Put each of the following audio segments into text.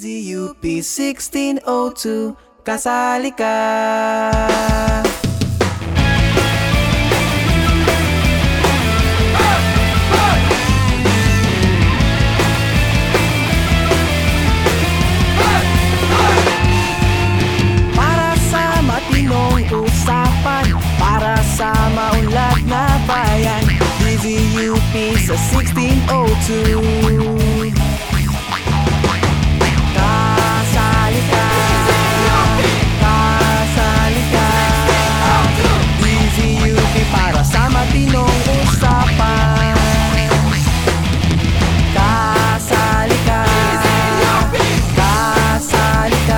DZUP 1602, kasali ka. Para sa matinong usapan, para sa maunlad na bayan, DZUP sa 1602. Matinong usapan, kasali ka, kasali ka.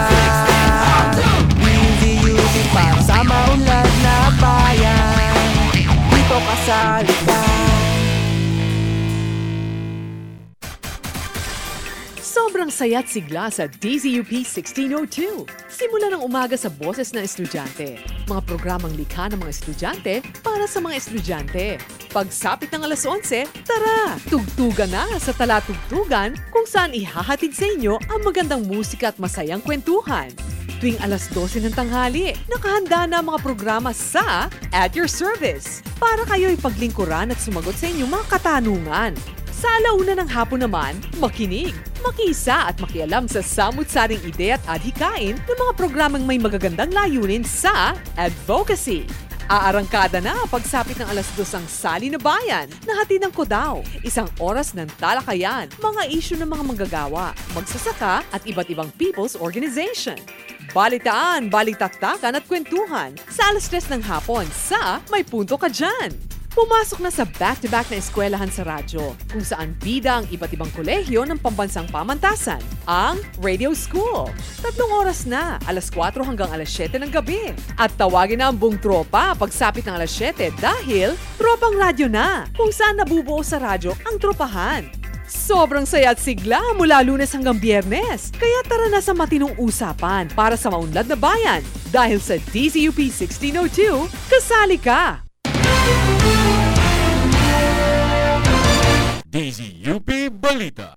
DZUP para sa maunlad na bayan, dito kasali ka. Sobrang saya't sigla sa DZUP 1602. Simula ng umaga sa boses ng estudyante. Mga programang likha ng mga estudyante para sa mga estudyante. Pagsapit ng alas 11, tara! Tugtugan na sa Talatugtugan kung saan ihahatid sa inyo ang magandang musika at masayang kwentuhan. Tuwing alas 12 ng tanghali, nakahanda na ang mga programa sa At Your Service para kayo ipaglingkuran at sumagot sa inyong mga katanungan. Sa alauna ng hapon naman, makinig, makisa at makialam sa samut-saring ideya at adhikain ng mga programang may magagandang layunin sa advocacy. Aarangkada na pagsapit ng alas 2 ang Sali na Bayan na hatid ng Codao. Isang oras ng talakayan, mga isyu ng mga manggagawa, magsasaka at iba't ibang people's organization. Balitaan, balitaktakan at kwentuhan sa alas 3 ng hapon sa May Punto Ka Dyan. Pumasok na sa back-to-back na eskwelahan sa radyo, kung saan bida ang iba't ibang kolehiyo ng pambansang pamantasan, ang Radio School. 3 oras na, alas 4 hanggang alas 7 ng gabi. At tawagin na ang buong tropa pagsapit ng alas 7 dahil tropang radyo na, kung saan nabubuo sa radyo ang tropahan. Sobrang saya at sigla mula Lunes hanggang Biyernes. Kaya tara na sa matinong usapan para sa maunlad na bayan. Dahil sa DZUP 1602, kasali ka! DZUP Balita.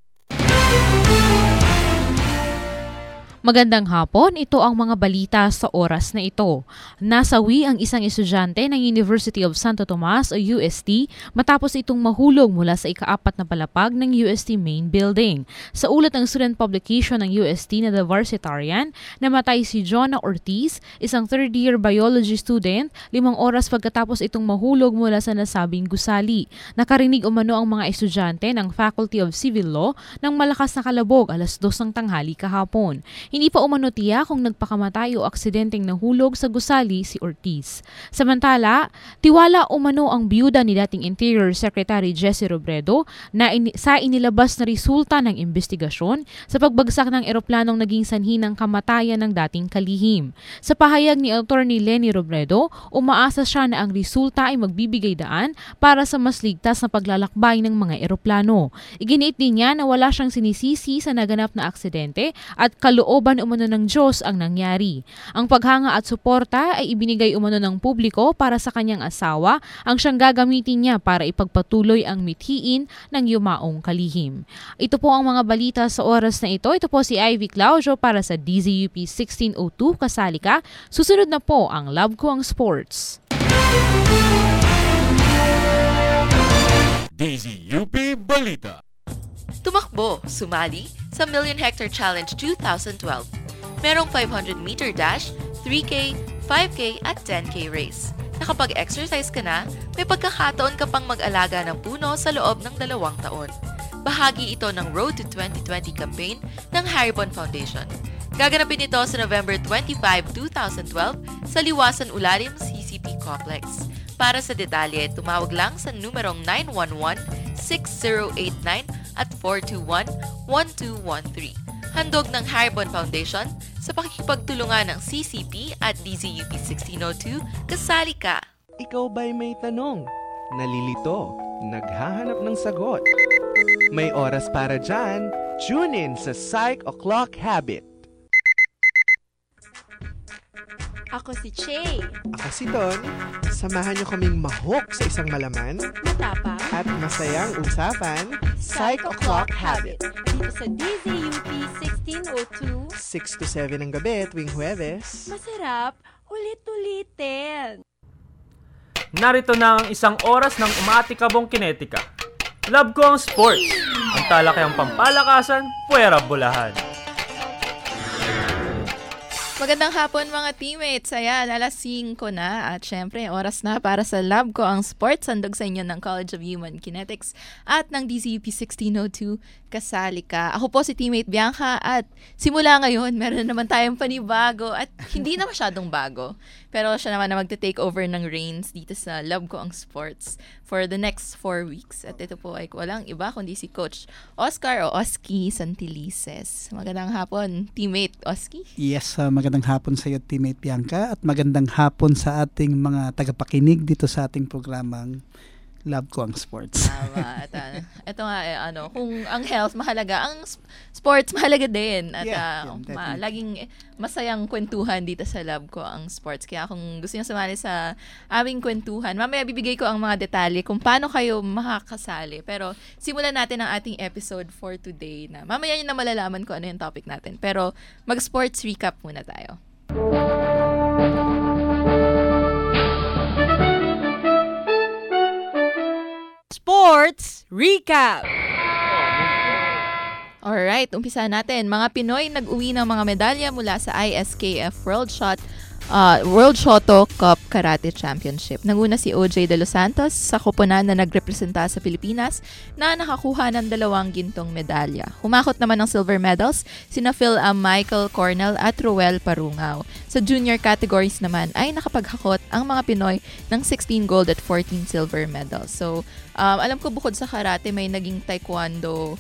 Magandang hapon, ito ang mga balita sa oras na ito. Nasawi ang isang estudyante ng University of Santo Tomas o UST matapos itong mahulog mula sa ika-4 na palapag ng UST Main Building. Sa ulat ng student publication ng UST na The Varsitarian, namatay si Jonah Ortiz, isang third-year biology student, 5 oras pagkatapos itong mahulog mula sa nasabing gusali. Nakarinig umano ang mga estudyante ng Faculty of Civil Law ng malakas na kalabog alas 2 ng tanghali kahapon. Hindi pa umano tiyak kung nagpakamatay o aksidenteng nahulog sa gusali si Ortiz. Samantala, tiwala umano ang biyuda ni dating Interior Secretary Jesse Robredo na sa inilabas na resulta ng investigasyon sa pagbagsak ng eroplanong naging sanhi ng kamatayan ng dating kalihim. Sa pahayag ni Attorney Lenny Robredo, umaasa siya na ang resulta ay magbibigay daan para sa mas ligtas na paglalakbay ng mga eroplano. Iginiit din niya na wala siyang sinisisi sa naganap na aksidente at kalooban umano ng Diyos ang nangyari. Ang paghanga at suporta ay ibinigay umano ng publiko para sa kanyang asawa ang siyang gagamitin niya para ipagpatuloy ang mithiin ng yumaong kalihim. Ito po ang mga balita sa oras na ito. Ito po si Ivy Claudio para sa DZUP 1602 kasali ka. Susunod na po ang Love Ko ang Sports. DZUP Balita. Tumakbo, sumali sa Million Hectare Challenge 2012. Merong 500-meter dash, 3K, 5K at 10K race. Nakapag-exercise ka na, may pagkakataon ka pang mag-alaga ng puno sa loob ng 2 taon. Bahagi ito ng Road to 2020 campaign ng Haribon Foundation. Gaganapin ito sa November 25, 2012 sa Liwasan Ulalim CCP Complex. Para sa detalye, tumawag lang sa numerong 911-6089 at 421-1213. Handog ng Haribon Foundation sa pakikipagtulungan ng CCP at DZUP 1602, kasali ka! Ikaw ba'y may tanong? Nalilito? Naghahanap ng sagot? May oras para dyan? Tune in sa Psych O'Clock Habit. Ako si Che. Ako si Don. Samahan niyo kaming mahok sa isang malaman Matapang. at masayang usapan. Psych O'Clock Habit. Dito sa DZUP 1602. 6 to 7 ng gabi tuwing Huwebes. Masarap. Ulit-ulitin. Narito na ang isang oras ng umaatikabong kinetika. Love ko ang sports. Ang talakayang pampalakasan, puwera bulahan. Magandang hapon mga teammates. Ayan, alas 5 na at syempre oras na para sa Lab Ko ang Sports. Sandog sa inyo ng College of Human Kinetics at ng DZUP 1602. Kasali ka. Ako po si teammate Bianca at simula ngayon meron naman tayong panibago at hindi na masyadong bago. Pero siya naman na magte-take over ng reins dito sa Lab Ko ang Sports for the next 4 weeks. At ito po ay walang iba kundi si Coach Oscar o Oski Santilices. Magandang hapon, teammate Oski. Yes, magandang hapon sa iyo, teammate Bianca, at magandang hapon sa ating mga tagapakinig dito sa ating programang Love Ko ang Sports. Tama. At ito nga, kung ang health mahalaga, ang sports mahalaga din. At laging masayang kwentuhan dito sa Love Ko ang Sports. Kaya kung gusto niyo sumali sa aming kwentuhan, mamaya bibigay ko ang mga detalye kung paano kayo makakasali. Pero simulan natin ang ating episode for today na mamaya niyo na malalaman kung ano yung topic natin. Pero mag-sports recap muna tayo. Sports Recap! Alright, umpisa natin. Mga Pinoy nag-uwi ng mga medalya mula sa ISKF World Shoto Cup Karate Championship. Nanguna si OJ De Los Santos sa koponan na nagrepresenta sa Pilipinas na nakakuha ng 2 gintong medalya. Humakot naman ng silver medals sina Phil Michael Cornell at Roel Parungaw. Sa junior categories naman ay nakapaghakot ang mga Pinoy ng 16 gold at 14 silver medals. So, alam ko bukod sa karate may naging taekwondo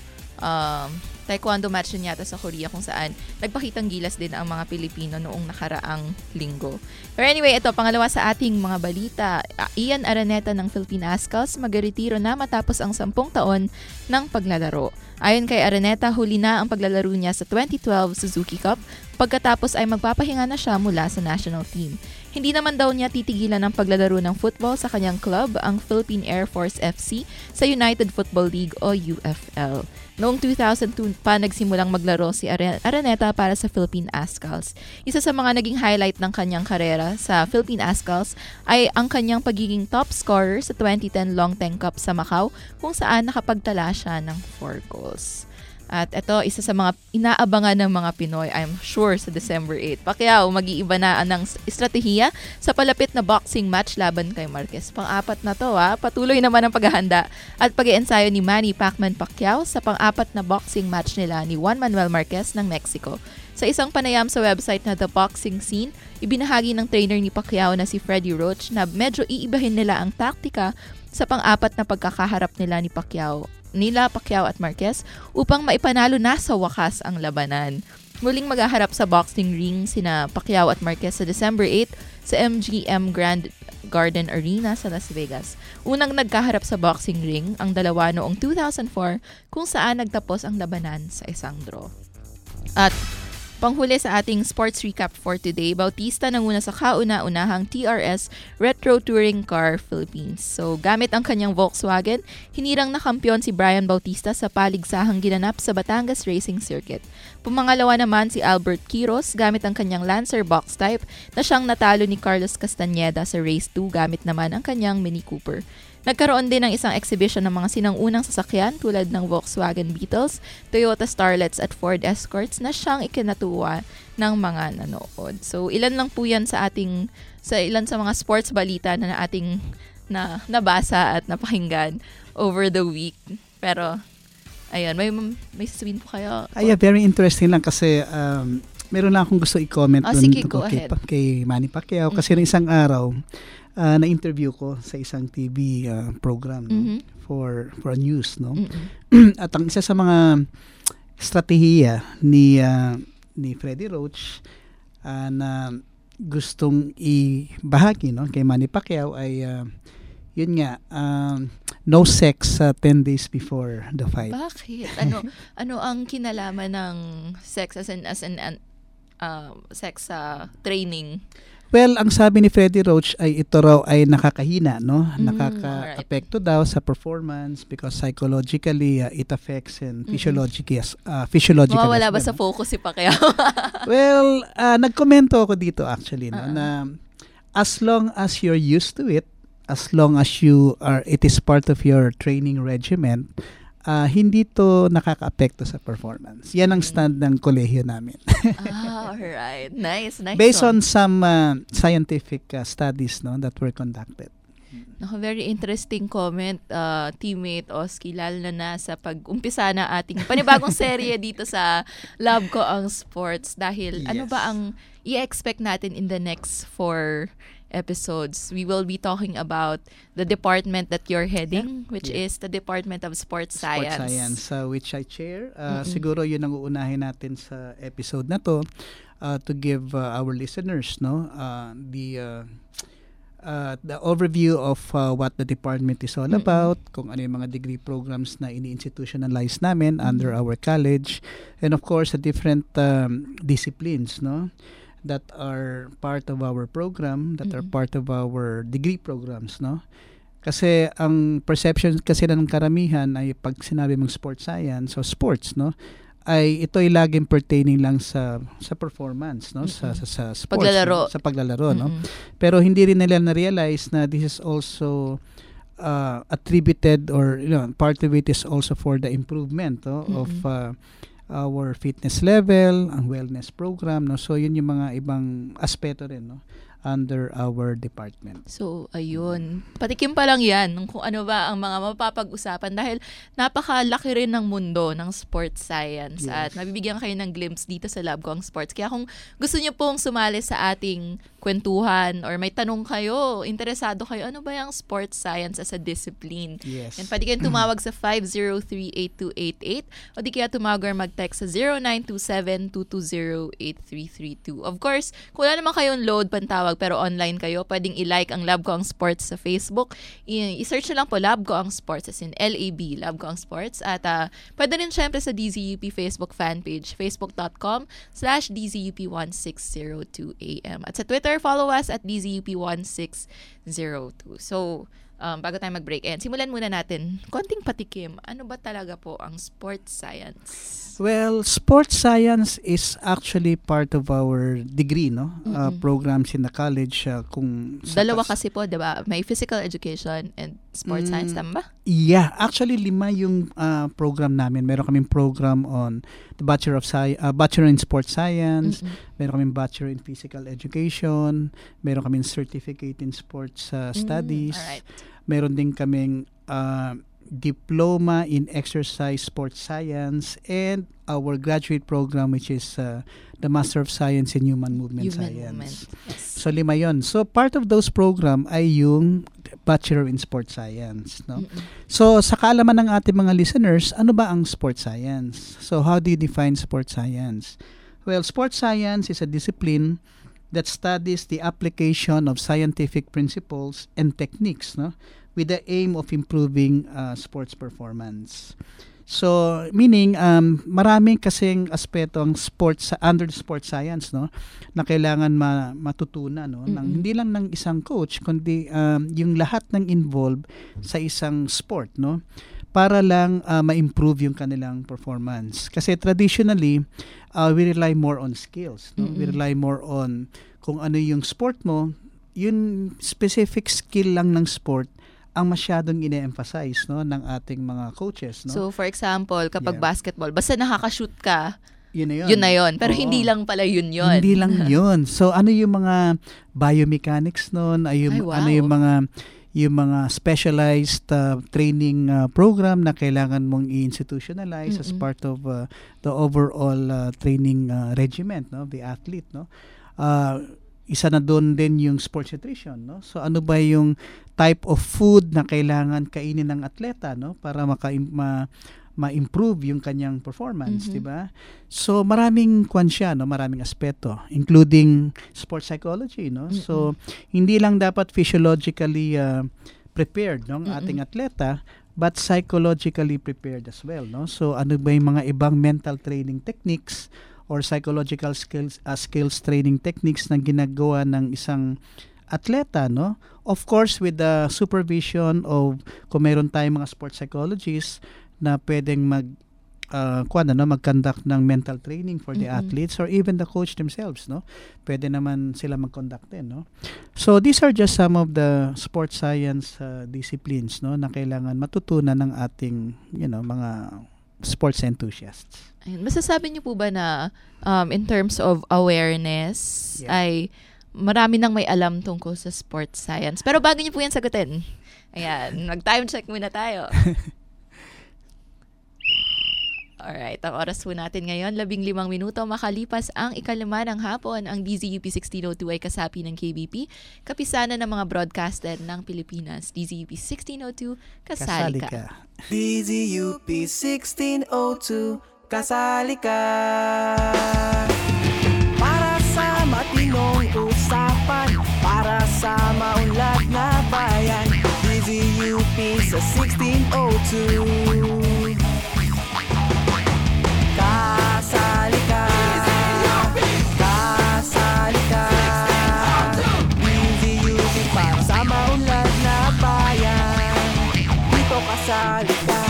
match din yata sa Korea kung saan nagpakitang gilas din ang mga Pilipino noong nakaraang linggo. Pero anyway, ito, pangalawa sa ating mga balita. Ian Araneta ng Philippine Ascals magreretiro na matapos ang 10 taon ng paglalaro. Ayon kay Araneta, huli na ang paglalaro niya sa 2012 Suzuki Cup. Pagkatapos ay magpapahinga na siya mula sa national team. Hindi naman daw niya titigilan ng paglalaro ng football sa kanyang club, ang Philippine Air Force FC, sa United Football League o UFL. Noong 2002 pa nagsimulang maglaro si Araneta para sa Philippine Ascals. Isa sa mga naging highlight ng kanyang karera sa Philippine Ascals ay ang kanyang pagiging top scorer sa 2010 Long Teng Cup sa Macau kung saan nakapagtala siya ng 4 goals. At ito, isa sa mga inaabangan ng mga Pinoy, I'm sure, sa December 8. Pacquiao, mag-iiba na ng estratehiya sa palapit na boxing match laban kay Marquez. Pang-4 na to, Patuloy naman ang paghahanda at pag-iensayo ni Manny Pacquiao sa pang-4 na boxing match nila ni Juan Manuel Marquez ng Mexico. Sa isang panayam sa website na The Boxing Scene, ibinahagi ng trainer ni Pacquiao na si Freddie Roach na medyo iibahin nila ang taktika sa pang-4 na pagkakaharap nila ni Pacquiao at Marquez upang maipanalo na sa wakas ang labanan. Muling maghaharap sa boxing ring sina Pacquiao at Marquez sa December 8 sa MGM Grand Garden Arena sa Las Vegas. Unang nagkaharap sa boxing ring ang dalawa noong 2004 kung saan nagtapos ang labanan sa isang draw. At panghuli sa ating sports recap for today, Bautista nanguna sa kauna-unahang TRS Retro Touring Car Philippines. So, gamit ang kanyang Volkswagen, hinirang na kampiyon si Brian Bautista sa paligsahang ginanap sa Batangas Racing Circuit. Pumangalawa naman si Albert Quiros gamit ang kanyang Lancer box type na siyang natalo ni Carlos Castañeda sa Race 2 gamit naman ang kanyang Mini Cooper. Nagkaroon din ng isang exhibition ng mga sinang-unang sasakyan tulad ng Volkswagen Beetles, Toyota Starlets at Ford Escorts na siyang ikinatuwa ng mga nanood. So ilan lang po yan sa ilan sa mga sports balita na ating nabasa at napakinggan over the week. Pero ayun, may sasabihin po kayo? Very interesting lang kasi meron lang akong gusto i-comment sige, go ahead. Kay Manny Pacquiao kasi ng isang araw na-interview ko sa isang TV program for news, no? At ang isa sa mga estratehiya ni Freddie Roach na gustong ibahagi, no, kay Manny Pacquiao ay yun nga, no sex 10 days before the fight. Bakit? Ano ang kinalaman ng sex as in sex training? Well, ang sabi ni Freddie Roach ay ito raw ay nakakahina, no? Nakaka-apekto daw sa performance because psychologically it affects and physiologically Mawawala as ba well, sa no? focus si Pacquiao? Well, nagkomento ako dito actually, no, na as long as you're used to it, as long as it is part of your training regimen, hindi to nakaka-apekto sa performance. Yan ang stand ng kolehiyo namin. Alright. Nice Based one. on some scientific studies, no, that were conducted. Very interesting comment, teammate Oski, lalo na sa pag-umpisa na ating panibagong serye dito sa Love Ko Ang Sports. Dahil ano ba ang i-expect natin in the next 4 episodes? We will be talking about the department that you're heading, which is the Department of Sports Science. Sports Science, which I chair. Siguro yun ang uunahin natin sa episode na to, to give our listeners, no, the overview of what the department is all about, kung ano yung mga degree programs na ini-institutionalize namin under our college, and of course the different disciplines, no, that are part of our program, that are part of our degree programs, no? Kasi ang perception kasi ng karamihan ay pag sinabi mong sports science o sports, no, ay ito'y laging pertaining lang sa performance, no, sa sports, paglalaro, no? Sa paglalaro, no. Pero hindi rin nila na-realize na this is also attributed, or part of it is also for the improvement, no, of our fitness level, ang wellness program, no. So yun yung mga ibang aspeto rin, no, under our department. So, ayun. Patikim pa lang yan kung ano ba ang mga mapapag-usapan dahil napakalaki rin ng mundo ng sports science at mabibigyan kayo ng glimpse dito sa Love Ko Ang Sports. Kaya kung gusto niyo pong sumali sa ating kwentuhan or may tanong kayo, interesado kayo, ano ba yung sports science as a discipline? Yes. And pwede kayong tumawag sa 503-8288 o di kaya tumawag or mag-text sa 0927-220-8332. Of course, kung wala naman kayong load pantawag pero online kayo, pwedeng i-like ang Love Ko Ang Sports sa Facebook. I-search nyo lang po Love Ko Ang Sports as in L-A-B, Love Ko Ang Sports. At pwede rin syempre sa DZUP Facebook fan page, facebook.com/DZUP1602AM. At sa Twitter, follow us at DZUP1602. So, bago tayo mag-break, simulan muna natin konting patikim. Ano ba talaga po ang sports science? Well, sports science is actually part of our degree, no? Programs in the college. Dalawa kasi po, diba? May physical education and sports science, tama ba? Yeah, actually 5 yung program namin. Meron kaming program on the Bachelor in Sports Science, meron kaming Bachelor in Physical Education, meron kaming Certificate in Sports Studies, alright. Meron din kaming Diploma in Exercise Sports Science, and our graduate program which is the Master of Science in Human Movement Science. Yes. So 5 yun. So part of those program ay yung Bachelor in Sports Science, no? So sa kaalaman ng ating mga listeners, ano ba ang sports science? So how do you define sports science? Well, sports science is a discipline that studies the application of scientific principles and techniques, no, with the aim of improving sports performance. So, meaning, maraming kasing aspeto ang sports under the sports science, no, na kailangan matutunan, no, hindi lang ng isang coach, kundi yung lahat ng involved sa isang sport, no, para lang ma-improve yung kanilang performance. Kasi traditionally, we rely more on skills, no? We rely more on kung ano yung sport mo, yung specific skill lang ng sport ang masyadong ine-emphasize, no, ng ating mga coaches, no? So, for example, kapag basketball, basta nakaka-shoot ka, yun na yun. Pero hindi lang pala yun. Hindi lang yun. So, ano yung mga biomechanics nun? Ano yung mga specialized training program na kailangan mong i-institutionalize as part of the overall training regimen, no, the athlete, no? Isa na doon din yung sports nutrition, no? So ano ba yung type of food na kailangan kainin ng atleta, no, para ma-improve yung kanyang performance, 'di ba? So maraming maraming aspeto, including sports psychology, no? So hindi lang dapat physiologically prepared ng ating atleta, but psychologically prepared as well, no? So ano ba yung mga ibang mental training techniques or psychological skills training techniques na ginagawa ng isang atleta, no? Of course, with the supervision of kung meron tayong mga sports psychologists na pwedeng mag-conduct ng mental training for the athletes or even the coach themselves, no? Pwede naman sila mag-conduct din, no? So these are just some of the sports science disciplines, no, na kailangan matutunan ng ating, mga sports enthusiasts. Ayun, masasabi niyo po ba na in terms of awareness ay marami nang may alam tungkol sa sports science? Pero bago niyo po yan sagutin, ayan, mag-time check muna tayo. Alright, ang oras po natin ngayon, 15 minuto makalipas ang 5:00 ng hapon. Ang DZUP 1602 ay kasapi ng KBP, kapisanan ng mga broadcaster ng Pilipinas. DZUP 1602, kasali ka. DZUP 1602, kasali ka. Para sa matinong usapan, para sa maunlad na bayan, DZUP sa 1602. Kasali ka, kasali ka, DZUP para sa maunlad na bayan, dito kasali ka.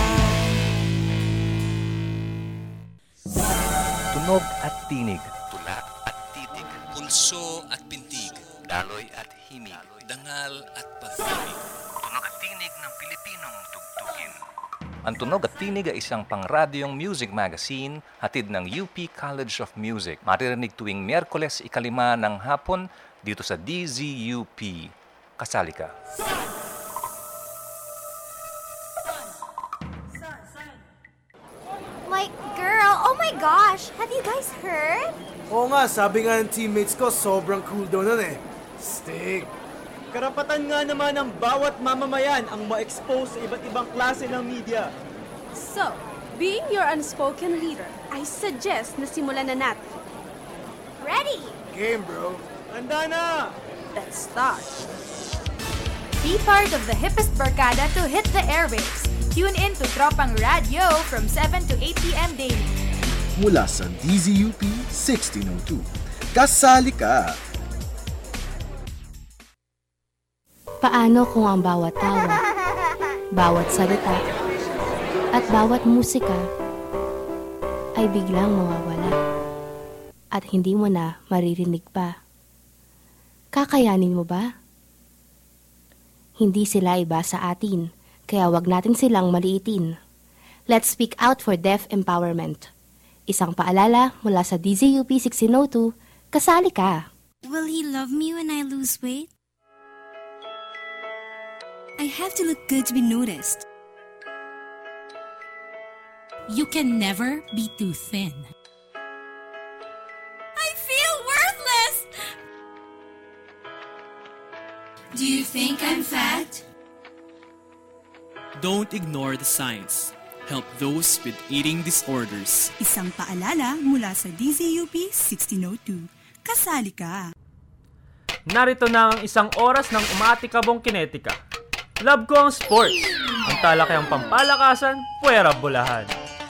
Tunog at tinig, tula at titig, pulso at pintig, daloy at himig, dangal at pag-ibig. Tunog at tinig ng Pilipinong tugtugin. Ang Tunog at Tinig ay isang pangradyong music magazine hatid ng UP College of Music. Maririnig tuwing Miyerkules 5 ng hapon dito sa DZUP. Kasali ka. My girl, oh my gosh, have you guys heard? Oo nga, sabi nga ng teammates ko, sobrang cool daw nun eh. Stick. Karapatan nga naman ng bawat mamamayan ang ma-expose sa iba't ibang klase ng media. So, being your unspoken leader, I suggest na simulan na natin. Ready! Game, bro. Handa na! Let's start. Be part of the hippest barkada to hit the airwaves. Tune in to Tropang Radio from 7 to 8 p.m. daily. Mula sa DZUP 1602. Kasali ka! Paano kung ang bawat tawa, bawat salita, at bawat musika ay biglang mawawala at hindi mo na maririnig pa? Kakayanin mo ba? Hindi sila iba sa atin, kaya wag natin silang maliitin. Let's speak out for deaf empowerment. Isang paalala mula sa DZUP 1602, kasali ka! Will he love me when I lose weight? I have to look good to be noticed. You can never be too thin. I feel worthless! Do you think I'm fat? Don't ignore the signs. Help those with eating disorders. Isang paalala mula sa DZUP 1602. Kasali ka! Narito na ang isang oras ng umaatikabong kinetika. Love ko ang sports. Ang talakayang pampalakasan, puwera bulahan.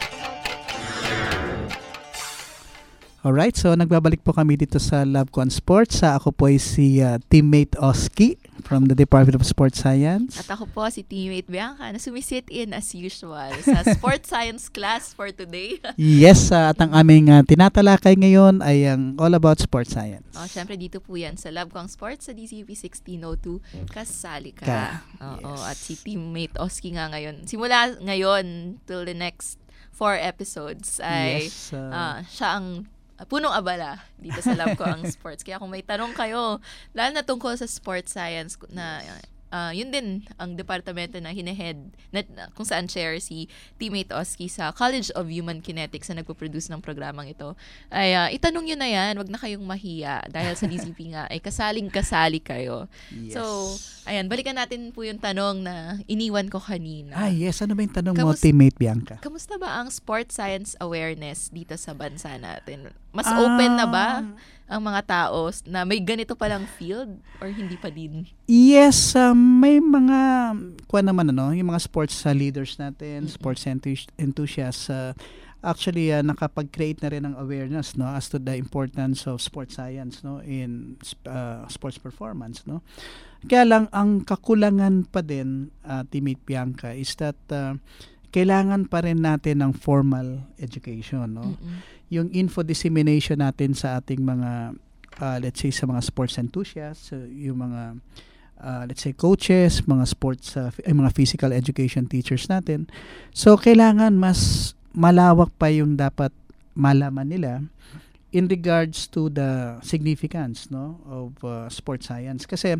Alright, so nagbabalik po kami dito sa Love ko ang Sports. Ako po ay si teammate Oski from the Department of Sports Science. At ako po si teammate Bianca na sumisit in as usual sa Sports Science class for today. Yes, at ang aming tinatalakay ngayon ay ang all about sports science. Syempre dito po yan sa Love ko ang Sports sa DZUP 1602. Kasali ka. Yes. At si teammate Oski nga ngayon. Simula ngayon till the next 4 episodes ay siya ang punong abala dito sa Love ko ang Sports. Kaya kung may tanong kayo, lalo na tungkol sa sports science na yun din ang departamento na hinehead kung saan share si teammate Oski sa College of Human Kinetics na nagpo-produce ng programang ito, ay itanong nyo na yan, wag na kayong mahiya dahil sa DZP nga ay kasaling-kasali kayo. Yes. So, ayan, balikan natin po yung tanong na iniwan ko kanina. Yes, ano ba yung tanong mo, teammate Bianca? Kamusta ba ang sports science awareness dito sa bansa natin? Mas open na ba ang mga tao na may ganito palang field or hindi pa din? Yes, may mga yung mga sports leaders natin, sports enthusiasts, actually nakapag-create na rin ng awareness, no, as to the importance of sports science, no, in sports performance, no. Kaya lang ang kakulangan pa din, Teammate Bianca, is that kailangan pa rin natin ng formal education, no. Yung info dissemination natin sa ating mga let's say sa mga sports enthusiasts, yung mga let's say coaches, mga sports mga physical education teachers natin. So kailangan mas malawak pa yung dapat malaman nila in regards to the significance, no, of sports science. Kasi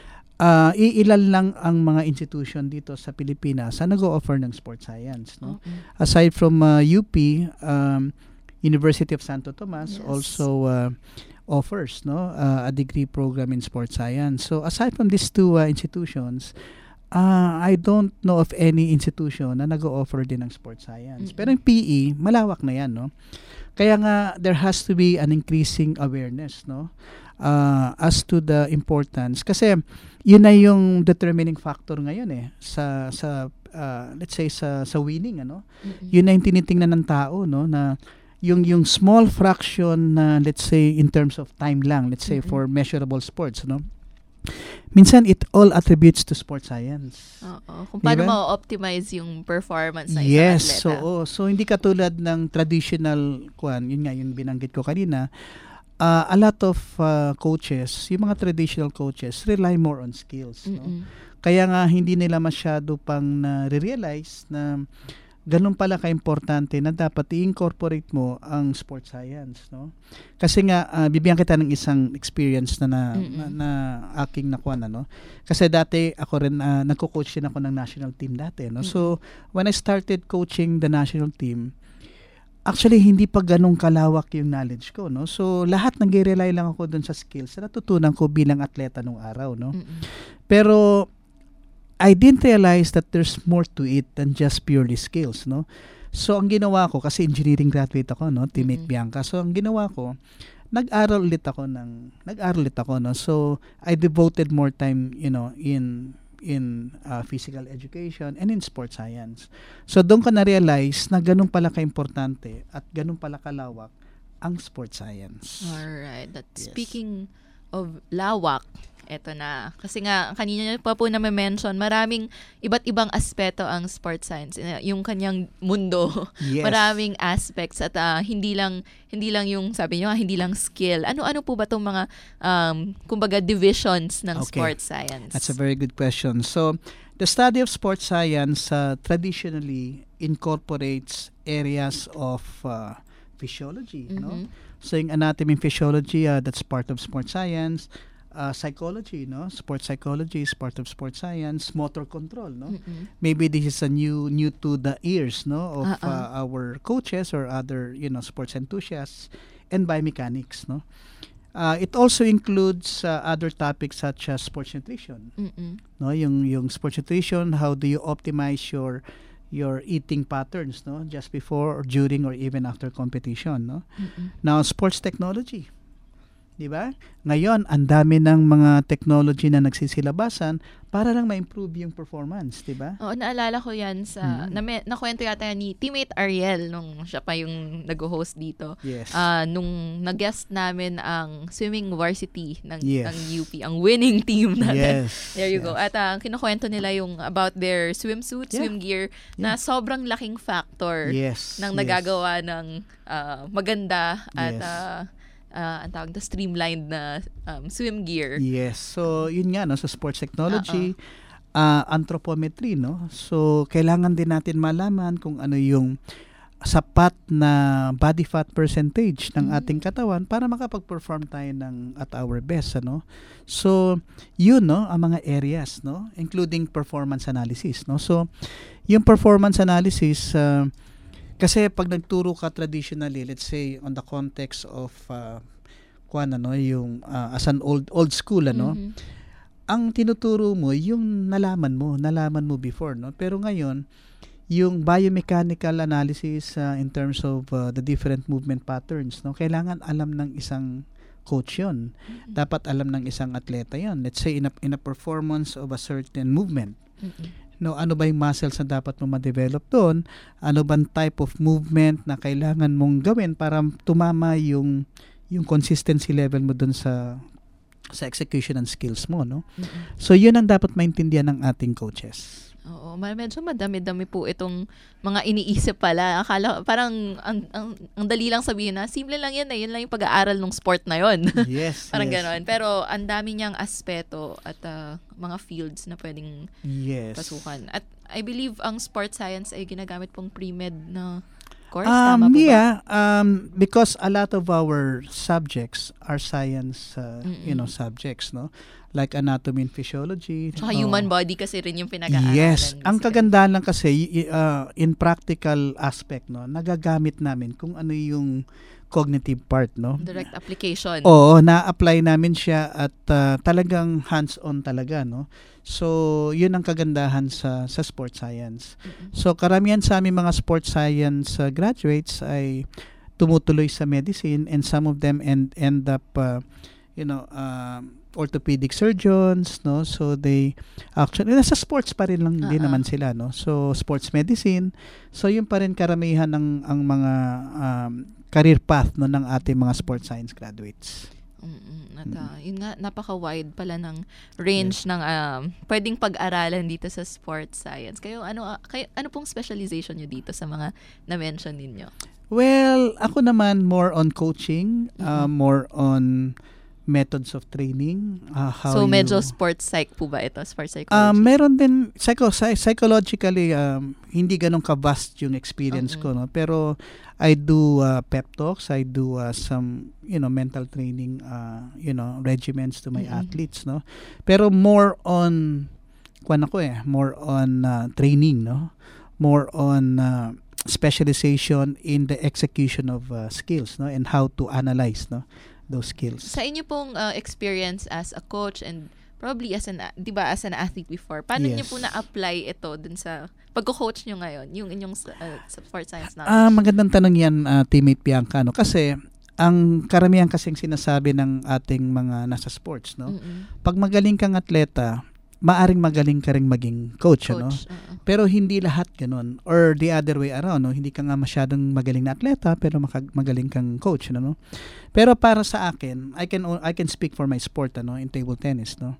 iilan lang ang mga institution dito sa Pilipinas na nag-o-offer ng sports science, no. Aside from UP, University of Santo Tomas also offers, no, a degree program in sports science. So aside from these two institutions, I don't know of any institution na nag-o-offer din ng sports science. Pero yung PE, malawak na yan, no. Kaya nga there has to be an increasing awareness, no, as to the importance, kasi yun na yung determining factor ngayon sa let's say sa winning, ano. Yun na yung tinitingnan ng tao, no, na yung small fraction na let's say in terms of time lang, let's say for measurable sports, no. Minsan it all attributes to sports science. Kung paano ma-optimize yung performance ng isang atleta. So hindi katulad ng traditional yun nga yung binanggit ko kanina. A lot of coaches, yung mga traditional coaches rely more on skills, no. Kaya nga hindi nila masyado pang na-realize na ganun pala ka-importante na dapat i-incorporate mo ang sports science, no? Kasi nga bibigyan kita ng isang experience na aking nakuha na, no? Kasi dati ako rin nagko-coach din ako ng national team dati, no? So when I started coaching the national team, actually hindi pa ganun kalawak yung knowledge ko, no? So lahat nag-rely lang ako dun sa skills na natutunan ko bilang atleta nung araw, no? Pero I didn't realize that there's more to it than just purely skills, no? So ang ginawa ko, kasi engineering graduate ako, no, Teammate Bianca. So ang ginawa ko, nag-aral ulit ako, no. So I devoted more time, you know, in physical education and in sports science. So doon ko na-realize na ganun pala ka-importante at ganun pala kalawak ang sports science. Alright. Speaking of lawak, eto na. Kasi nga, kanina nyo pa po na mention, maraming iba't ibang aspeto ang sports science. Yung kanyang mundo. Yes. Maraming aspects at hindi lang yung, sabi nyo, hindi lang skill. Ano-ano po ba itong mga, kumbaga, divisions ng sports science? That's a very good question. So, the study of sports science traditionally incorporates areas of physiology, no? So, yung anatomy and physiology, that's part of sports science. Psychology, no? Sports psychology is part of sports science. Motor control, no? Maybe this is a new to the ears, no, of our coaches or other, you know, sports enthusiasts. And biomechanics, no? It also includes other topics such as sports nutrition. No, yung sports nutrition, how do you optimize your eating patterns, no, just before or during or even after competition, no? Now, sports technology, di ba? Ngayon, ang dami ng mga technology na nagsisilabasan para lang ma-improve yung performance, di ba? Oo, naalala ko yan sa, nakwento yata ni Teammate Ariel nung siya pa yung nag-host dito. Yes. Nung nag-guest namin ang swimming varsity ng UP, ang winning team natin. Yes. There you go. At kinukwento nila yung about their swimsuit, swim gear, na sobrang laking factor ng nagagawa ng maganda at ang tawag na streamlined na swim gear. Yes. So, yun nga, no, sa sports technology, anthropometry, no? So, kailangan din natin malaman kung ano yung sapat na body fat percentage ng ating katawan para makapag-perform tayo at our best, ano? So, yun, no, ang mga areas, no, including performance analysis, no? So, yung performance analysis, kasi pag nagturo ka traditionally, let's say on the context of yung as an old school, ano, ang tinuturo mo yung nalaman mo before, no? Pero ngayon, yung biomechanical analysis in terms of the different movement patterns, no, kailangan alam ng isang coach yun. Dapat alam ng isang atleta yun. Let's say in a performance of a certain movement. No, ano ba yung muscles na dapat mo ma-develop doon? Ano bang type of movement na kailangan mong gawin para tumama yung consistency level mo doon sa execution and skills mo, no? So yun ang dapat maintindihan ng ating coaches. Oo, medyo madami-dami po itong mga iniisip pala. Akala parang ang dali lang sabihin na simple lang yan, yun lang yung pag-aaral ng sport na yun. Yes. Parang yes. gano'n. Pero ang dami niyang aspeto at mga fields na pwedeng pasukan. At I believe ang sports science ay ginagamit pong pre-med na course. Tama po ba? Because a lot of our subjects are science subjects, no? Like anatomy and physiology. Tsaka human body kasi rin yung pinag-aaralan. Yes. Ang kagandahan lang kasi in practical aspect, no, nagagamit namin kung ano yung cognitive part, no? Direct application. Oo, na-apply namin siya at talagang hands-on talaga, no? So, yun ang kagandahan sa sports science. So, karamihan sa aming mga sports science graduates ay tumutuloy sa medicine, and some of them end up orthopedic surgeons, no? So they actually nasa sports pa rin lang din naman sila, no? So sports medicine. So yun pa rin karamihan ng mga career path, no, ng ating mga sports science graduates. At yun nga, napaka-wide pala ng range ng pwedeng pag-aralan dito sa sports science. Kayo ano pong specialization nyo dito sa mga na-mention ninyo? Well, ako naman more on coaching, more on methods of training. So medyo sports psych po ba ito? Sports psychology? Meron din psychologically hindi ganun ka-vast yung experience ko, no? Pero I do pep talks, I do some mental training regimens to my athletes, no? Pero more on more on training, no? More on specialization in the execution of skills, no, and how to analyze, no, those skills. Sa inyo pong experience as a coach and probably as an athlete before, paano niyo po na-apply ito dun sa pagko-coach niyo ngayon, yung inyong sports science knowledge? Magandang tanong yan, teammate Bianca, no? Kasi ang karamihan kasing sinasabi ng ating mga nasa sports, no? Pag magaling kang atleta, maaring magaling ka ring maging coach, ano? Pero hindi lahat ganun. Or the other way around, no? Hindi ka nga masyadong magaling na atleta pero magaling kang coach, no? Pero para sa akin, I can speak for my sport, ano, in table tennis, no?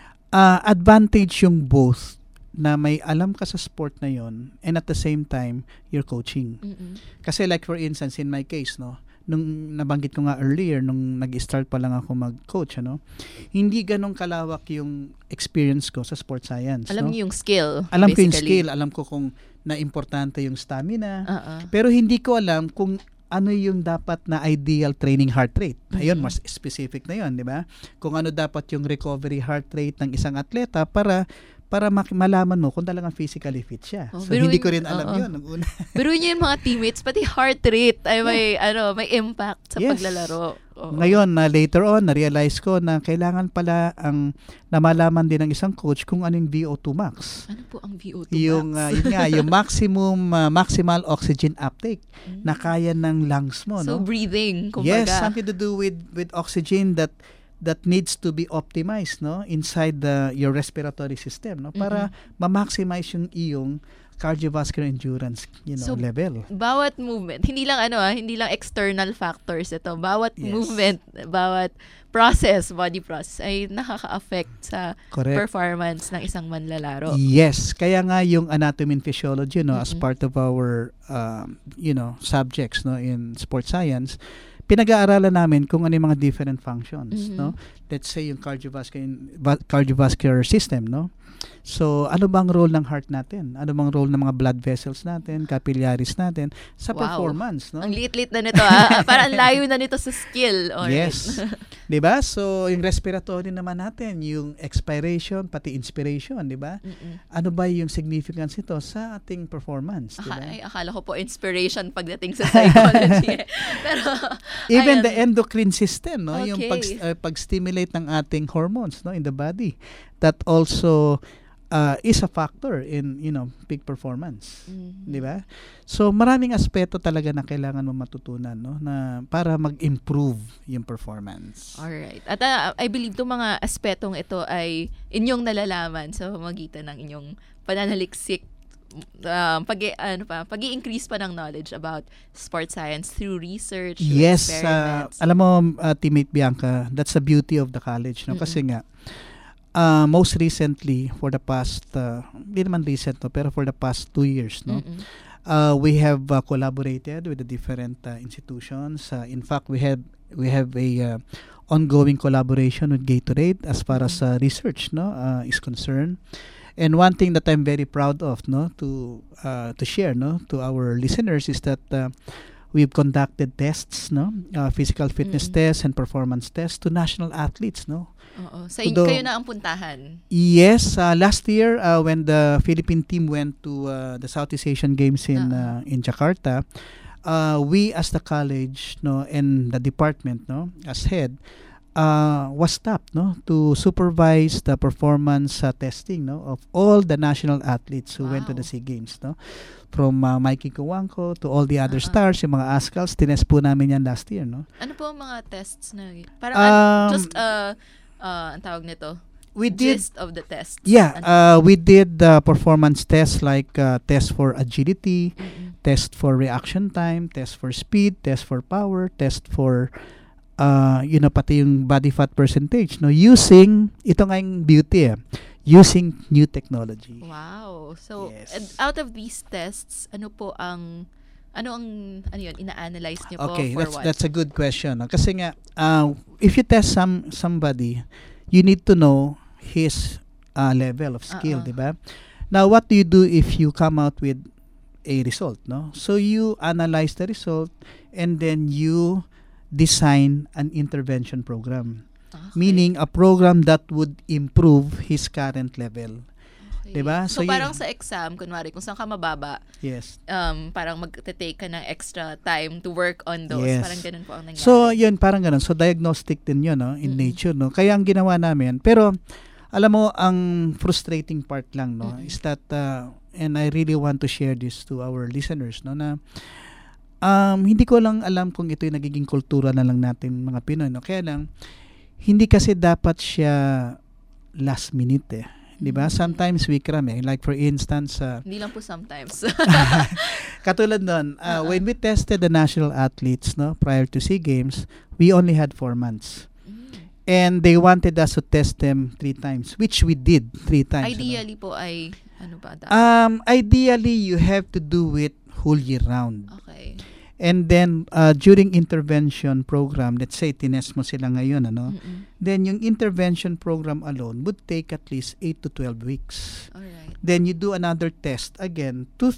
Advantage yung both, na may alam ka sa sport na yon and at the same time you're coaching. Kasi like for instance in my case, no, nung nabanggit ko nga earlier, nung nag-start pa lang ako mag-coach, ano, hindi ganong kalawak yung experience ko sa sports science. Alam niyo yung skill. Alam ko yung skill. Alam ko kung na-importante yung stamina. Pero hindi ko alam kung ano yung dapat na ideal training heart rate. Ayun, mas specific na yun, di ba? Kung ano dapat yung recovery heart rate ng isang atleta para malaman mo kung talagang physically fit siya. So, hindi ko rin alam yun. Pero yun yung mga teammates, pati heart rate ay may impact sa paglalaro. Ngayon, later on, na-realize ko na kailangan pala ang namalaman din ng isang coach kung ano yung VO2 max. Ano po ang VO2 max? Yung maximal oxygen uptake na kaya ng lungs mo. So, no? breathing, kumbaga. Yes, something to do with oxygen that needs to be optimized, no, inside your respiratory system, no, para ma-maximize yung iyong cardiovascular endurance, level. Bawat movement, hindi lang external factors ito. Bawat movement, bawat body process ay nakaka-affect sa performance ng isang manlalaro. Yes, kaya nga yung anatomy and physiology, no, as part of our subjects, no, in sports science, pinag-aaralan namin kung ano yung mga different functions, no? Let's say yung cardiovascular system, no? So, ano bang role ng heart natin? Ano bang role ng mga blood vessels natin, capillaries natin sa performance, no? Ang lit-lit na nito, parang layo na nito sa skill. Yes. 'Di ba? So, yung respiratory naman natin, yung expiration pati inspiration, 'di ba? Ano ba yung significance nito sa ating performance, 'di ba? Ay, akala ko po inspiration pagdating sa psychology. Pero even the endocrine system, no, yung pag-stimulate ng ating hormones, no, in the body, that also is a factor in peak performance, di ba? So maraming aspeto talaga na kailangan mo matutunan, no, na para mag-improve yung performance. Alright. At I believe itong mga aspetong ito ay inyong nalalaman sa pamamagitan ng inyong pananaliksik, pag-i-increase pa ng knowledge about sports science through research, yes, experiments. Alam mo, teammate Bianca, that's the beauty of the college, no? Kasi nga most recently, for the past, hindi naman recent, no, pero for the past 2 years, no, we have collaborated with the different institutions. In fact, we have a ongoing collaboration with Gatorade as far as research, no, is concerned. And one thing that I'm very proud of, no, to share, no, to our listeners is that we've conducted tests, no, physical fitness tests and performance tests to national athletes, no. Oo. Kayo na ang puntahan. Yes, last year when the Philippine team went to the Southeast Asian Games in Jakarta, we as the college, no, and the department, no, as head, was tapped, no, to supervise the performance testing, no, of all the national athletes who went to the SEA Games, no, from Mikey Kuwangko to all the other stars, yung mga ASCALs, tinest po namin yan last year, no. Ano po ang mga tests na parang just ang tawag nito, we did gist of the tests? Yeah, we did performance tests like test for agility, test for reaction time, test for speed, test for power, test for pati yung body fat percentage, no, using ito nga yung beauty, using new technology. Wow. So yes. And out of these tests, ano yun, ina-analyze niyo po okay, for what? That's a good question. No? Kasi nga, if you test somebody, you need to know his level of skill, di ba? Now, what do you do if you come out with a result, no? So you analyze the result and then you design an intervention program. Okay. Meaning a program that would improve his current level. Okay. Diba? So parang sa exam, kunwari, kung saan ka mababa, yes. Parang mag-take ka ng extra time to work on those. Yes. Parang ganun po ang nangyari. So, yun, parang ganun. So, diagnostic din yun, no, in nature, no? Kaya ang ginawa namin, pero, alam mo, ang frustrating part lang, no, is that, and I really want to share this to our listeners, no, na, hindi ko lang alam kung ito yung nagiging kultura na lang natin, mga Pinoy, no? Kaya lang, hindi kasi dapat siya last minute, diba? Sometimes we cram, like for instance, hindi lang po sometimes. katulad nun, when we tested the national athletes, no, prior to SEA Games, we only had 4 months. And they wanted us to test them 3 times, which we did 3 times. Ideally po ay, ano ba? Ideally, you have to do it whole year round. Okay. And then, during intervention program, let's say, tinest mo sila ngayon, ano? Then, yung intervention program alone would take at least 8 to 12 weeks. Alright. Then, you do another test again to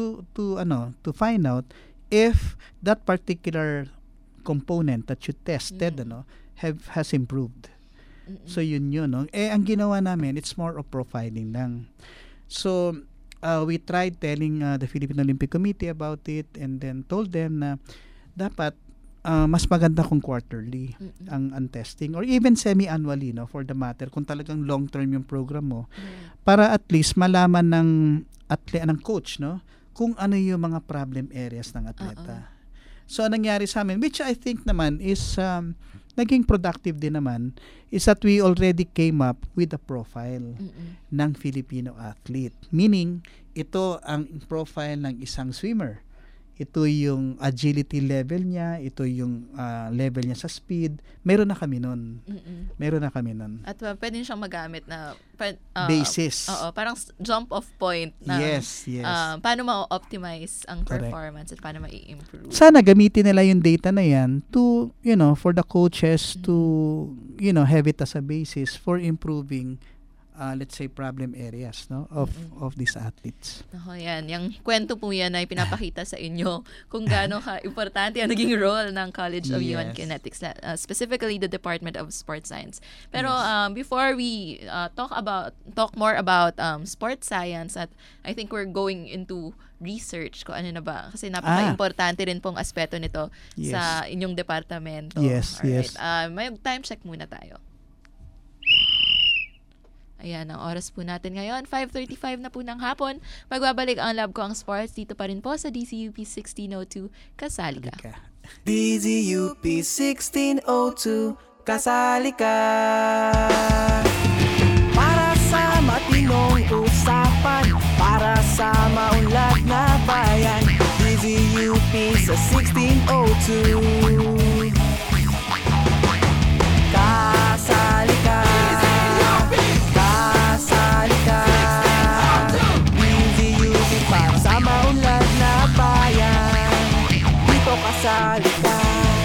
find out if that particular component that you tested, has improved. So, yun, no? Ang ginawa namin, it's more of profiling lang. So, we tried telling the Philippine Olympic Committee about it and then told them na dapat mas maganda kung quarterly ang testing or even semi-annually, no, for the matter, kung talagang long-term yung program mo, para at least malaman ng coach, no, kung ano yung mga problem areas ng atleta. So, anong nangyari sa amin, which I think naman is naging productive din naman, is that we already came up with a profile ng Filipino athlete. Meaning, ito ang profile ng isang swimmer. Ito yung agility level niya, ito yung level niya sa speed. Meron na kami nun. At pwede siyang magamit na basis. Parang jump off point na yes. Paano ma-optimize ang performance at paano ma-i-improve. Sana gamitin nila yung data na yan to, for the coaches to, have it as a basis for improving let's say problem areas, no, of these athletes. Yan, yung kwento po yan ay pinapakita sa inyo kung gaano ka-importante ang naging role ng College of UAN Kinetics, specifically the Department of Sports Science. Pero before we talk more about sports science, at I think we're going into research kung ano na ba, kasi napaka-importante rin pong aspeto nito sa inyong departamento. Yes. May time check muna tayo. Ayan, ang oras po natin ngayon, 5:35 na po ng hapon. Magbabalik ang Love Ko ang Sports dito pa rin po sa DZUP 1602, Kasali Ka. DZUP 1602, kasali ka. Para sa matinong usapan, para sa maunlad na bayan, DZUP sa 1602. Kasali ka. Kasali ka. DZUP para sa maunlad na bayan, dito kasali ka.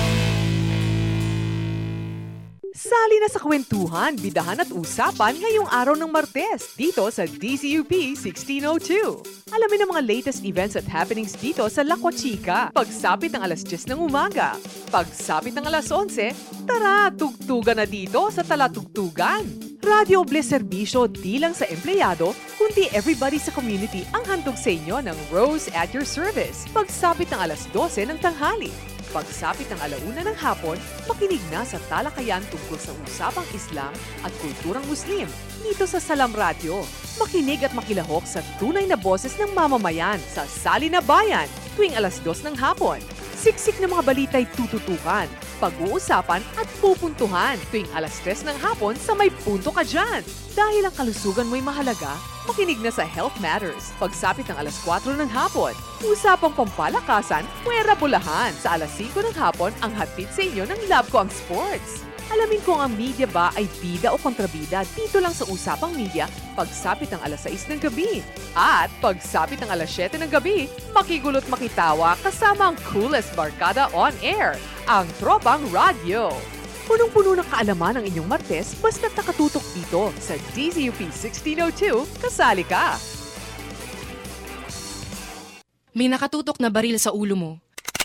Sali na sa kwentuhan, bidahan at usapan ngayong araw ng Martes dito sa DZUP 1602. Alamin ang mga latest events at happenings dito sa La Cuachica. Pagsapit ng alas 10 ng umaga. Pagsapit ng alas 11, tara, tugtugan na dito sa Talatugtugan. Radio Bliss Serbisyo di lang sa empleyado, kundi everybody sa community ang handog sa inyo ng Rose at your service. Pagsapit ng alas 12 ng tanghali. Pagsapit ng alauna ng hapon, makinig na sa talakayan tungkol sa usapang Islam at kulturang Muslim dito sa Salam Radio. Makinig at makilahok sa tunay na boses ng mamamayan sa Sali na Bayan tuwing alas 2 ng hapon. Siksik na mga balita'y tututukan, pag-uusapan at pupuntuhan tuwing alas 3 ng hapon sa May Punto Ka Dyan. Dahil ang kalusugan mo'y mahalaga, makinig na sa Health Matters pagsapit ng alas 4 ng hapon. Usapang pampalakasan, puwera bulahan. Sa alas 5 ng hapon, ang hatid sa inyo ng Love Ko ang Sports. Alamin kung ang media ba ay bida o kontrabida dito lang sa Usapang Media pagsapit ng alas 6 ng gabi. At pagsapit ng alas 7 ng gabi, makigulot makitawa kasama ang coolest barkada on air, ang Tropang Radio. Punong-puno ng kaalaman ang inyong Martes basta't nakatutok dito sa DZUP 1602, Kasali Ka. May nakatutok na baril sa ulo mo.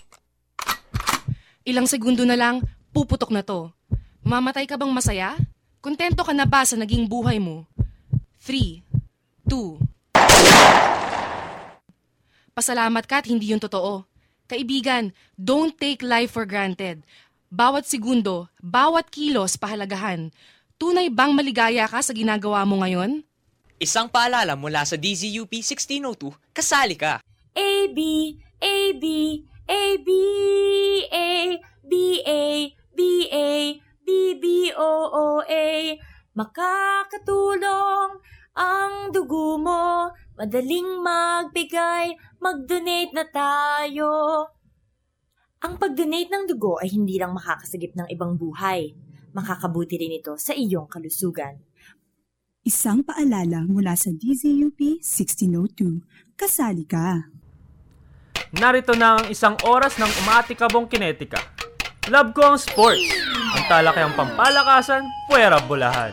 Ilang segundo na lang, puputok na to. Mamatay ka bang masaya? Kontento ka na ba sa naging buhay mo? 3, 2. Pasalamat ka at hindi yun totoo. Kaibigan, don't take life for granted. Bawat segundo, bawat kilos pahalagahan. Tunay bang maligaya ka sa ginagawa mo ngayon? Isang paalala mula sa DZUP 1602, kasali ka. A, B, A, B, A, B, A, B, A, B, A, B, B, O, O, A. Makakatulong ang dugo mo, madaling magbigay, mag-donate na tayo. Ang pag-donate ng dugo ay hindi lang makakasagip ng ibang buhay. Makakabuti rin ito sa iyong kalusugan. Isang paalala mula sa DZUP 1602. Kasali ka. Narito na ang isang oras ng umaatikabong kinetika. Love Ko ang Sports. Ang talakayang pampalakasan, puwera bulahan.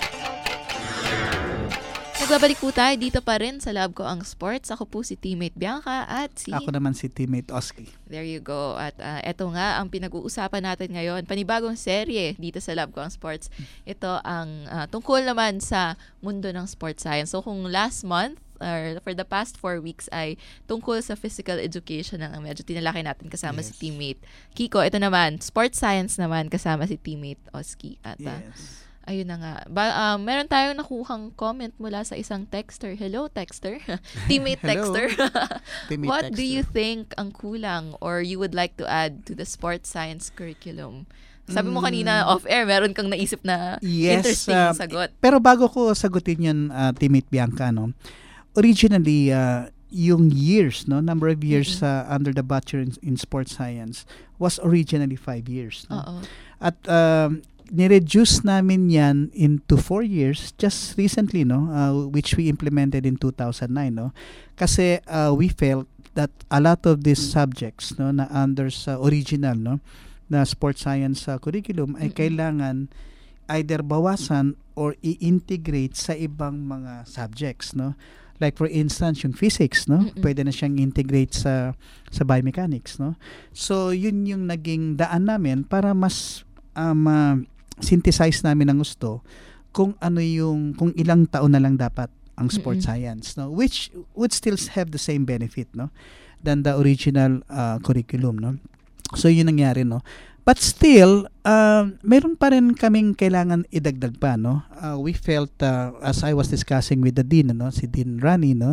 Nagbabalik po tayo dito pa rin sa Love Ko ang Sports. Ako po si teammate Bianca at si... Ako naman si teammate Oski. There you go. At eto nga ang pinag-uusapan natin ngayon. Panibagong serye dito sa Love Ko ang Sports. Ito ang tungkol naman sa mundo ng sports science. So kung last month, or for the past 4 weeks ay tungkol sa physical education ang medyo tinalaki natin kasama si teammate Kiko. Ito naman, sports science naman kasama si teammate Oski. At ayun na nga. Meron tayong nakuhang comment mula sa isang texter. Hello, texter. Teammate texter. Teammate What texter. do you think ang kulang or you would like to add to the sports science curriculum? Sabi mo kanina off-air, meron kang naisip na interesting sagot. Pero bago ko sagutin yun, teammate Bianca, no? Originally, yung years, no, number of years under the Bachelor in Sports Science was originally 5 years. No? At ni-reduce namin yan into 4 years just recently, no, which we implemented in 2009, no, kasi we felt that a lot of these subjects, no, na under sa original, no, na sports science curriculum ay kailangan either bawasan or i-integrate sa ibang mga subjects, no. Like for instance, yung physics, no, pwede na siyang integrate sa biomechanics, no. So yun yung naging daan namin para mas synthesize namin ang gusto kung ano yung, kung ilang taon na lang dapat ang sports science, no, which would still have the same benefit, no, than the original curriculum, no. So yun nangyari, no. But still, meron pa rin kaming kailangan idagdag pa, no? We felt, as I was discussing with the Dean, no? Si Dean Rani, no?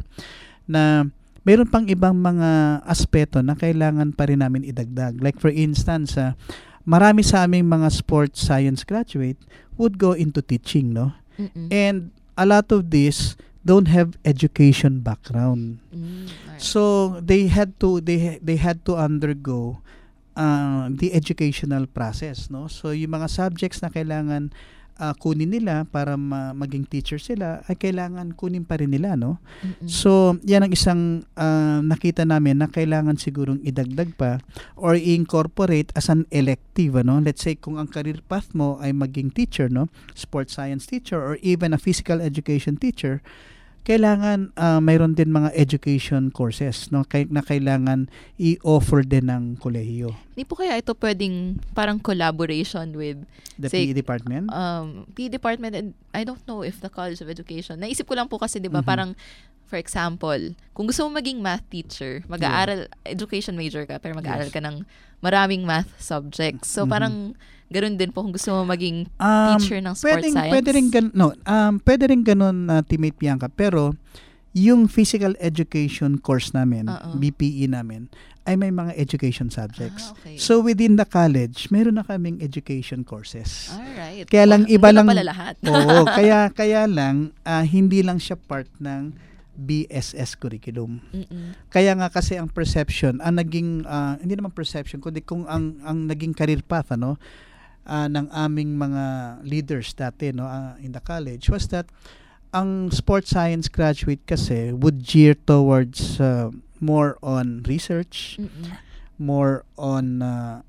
Na meron pang ibang mga aspeto na kailangan pa rin namin idagdag. Like for instance, marami sa aming mga sports science graduate would go into teaching, no? And a lot of this don't have education background. So they had to undergo the educational process, no? So yung mga subjects na kailangan kunin nila para maging teacher sila ay kailangan kunin pa rin nila, no? So yan ang isang nakita namin na kailangan sigurong idagdag pa or incorporate as an elective, no? Let's say kung ang career path mo ay maging teacher, no? Sports science teacher or even a physical education teacher, kailangan mayroon din mga education courses, no, na kailangan i-offer din ng kolehiyo. Hindi po kaya ito pwedeng parang collaboration with the PE department? PE department, and I don't know if the College of Education. Naisip ko lang po kasi, di ba, parang for example, kung gusto mo maging math teacher, mag-aaral, education major ka, pero mag-aaral ka ng maraming math subjects. So parang ganoon din po kung gusto mo maging teacher ng sports science. Pwede rin ganun, teammate Bianca, pero yung physical education course namin, BPE namin, ay may mga education subjects. Okay. So within the college, meron na kaming education courses. Alright. Kaya lang iba lang pala lahat. Oo, kaya lang hindi lang siya part ng BSS curriculum. Kaya nga kasi ang perception, ang naging hindi naman perception kundi kung ang naging career path ng aming mga leaders dati, no, in the college was that ang sports science graduate kasi would gear towards more on research, more on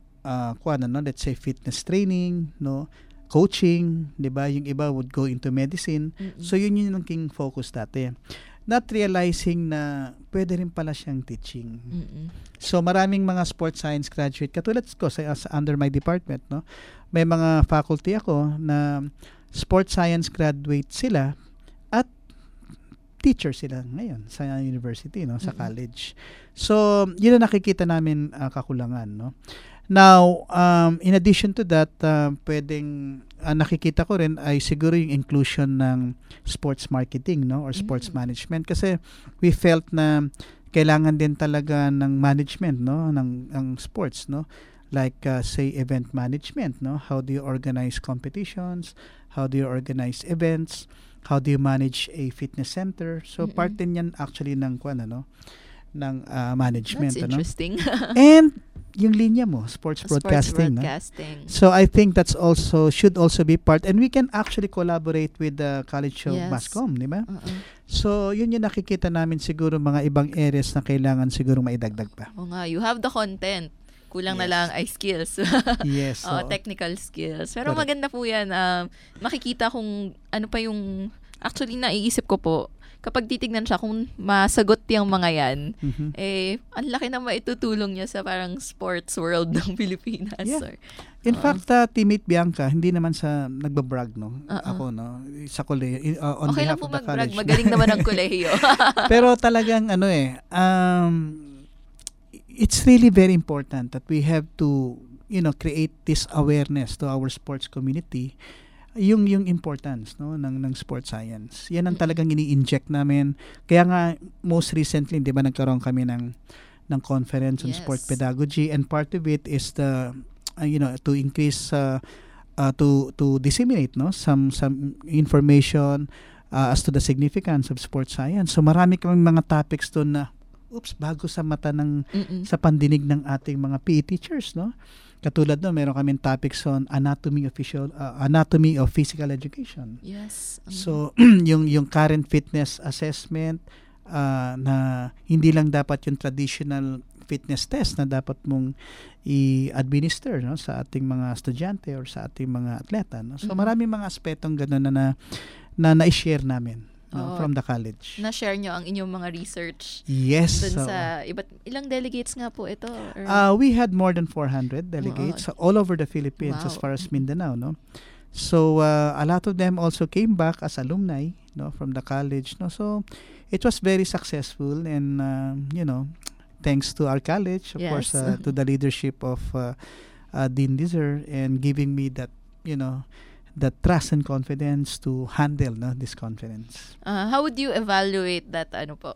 let's say fitness training, no, coaching, 'di ba? Yung iba would go into medicine. So yun yung naging focus dati. Not realizing na pwede rin pala siyang teaching. So maraming mga sports science graduate, katulad ko sa under my department, no, may mga faculty ako na sports science graduate sila at teacher sila ngayon sa university, no, sa college. So yun ang nakikita namin kakulangan, no. Now, in addition to that, pwedeng nakikita ko rin ay siguro yung inclusion ng sports marketing, no, or sports management, kasi we felt na kailangan din talaga ng management, no, ng sports, no, like say event management, no, how do you organize competitions, how do you organize events, how do you manage a fitness center. So part din yan actually ng ng management. That's interesting. And yung linya mo, sports broadcasting. No? So I think that's should also be part, and we can actually collaborate with the College of Masscom, di ba? So yun yung nakikita namin siguro mga ibang areas na kailangan siguro maidagdag pa. O nga, you have the content. Kulang na lang ay skills. Yes. Technical skills. Pero maganda po yan. Makikita kung ano pa yung, actually naiisip ko po, kapag titignan siya kung masagot yung mga yan, ang laki na maitutulong niya sa parang sports world ng Pilipinas. Yeah. In fact, teammate Bianca, hindi naman sa nagbabrag, no? Ako, no? Sa kolehiyo. On okay lang behalf po of the college. Magaling naman ang kolehiyo. Pero talagang, it's really very important that we have to, create this awareness to our sports community, yung importance, no, ng sports science. Yan ang talagang ini-inject namin. Kaya nga most recently, 'di ba, nagkaroon kami ng conference on sport pedagogy, and part of it is the to increase to disseminate, no, some information as to the significance of sports science. So marami kaming mga topics doon na bago sa mata sa pandinig ng ating mga PE teachers, no? Katulad no, meron kaming topics on anatomy of physical education. Yes. So yung current fitness assessment, na hindi lang dapat yung traditional fitness test na dapat mong i-administer, no, sa ating mga estudyante or sa ating mga atleta, no? So maraming mga aspetong gano'n na na-share namin. From the college. Na-share nyo ang inyong mga research. Yes. Dun sa ilang delegates nga po ito? We had more than 400 delegates all over the Philippines, as far as Mindanao, no. So a lot of them also came back as alumni, no, from the college, no. So it was very successful, and thanks to our college, of course, to the leadership of Dean Lizer, and giving me that, that trust and confidence to handle this conference. How would you evaluate that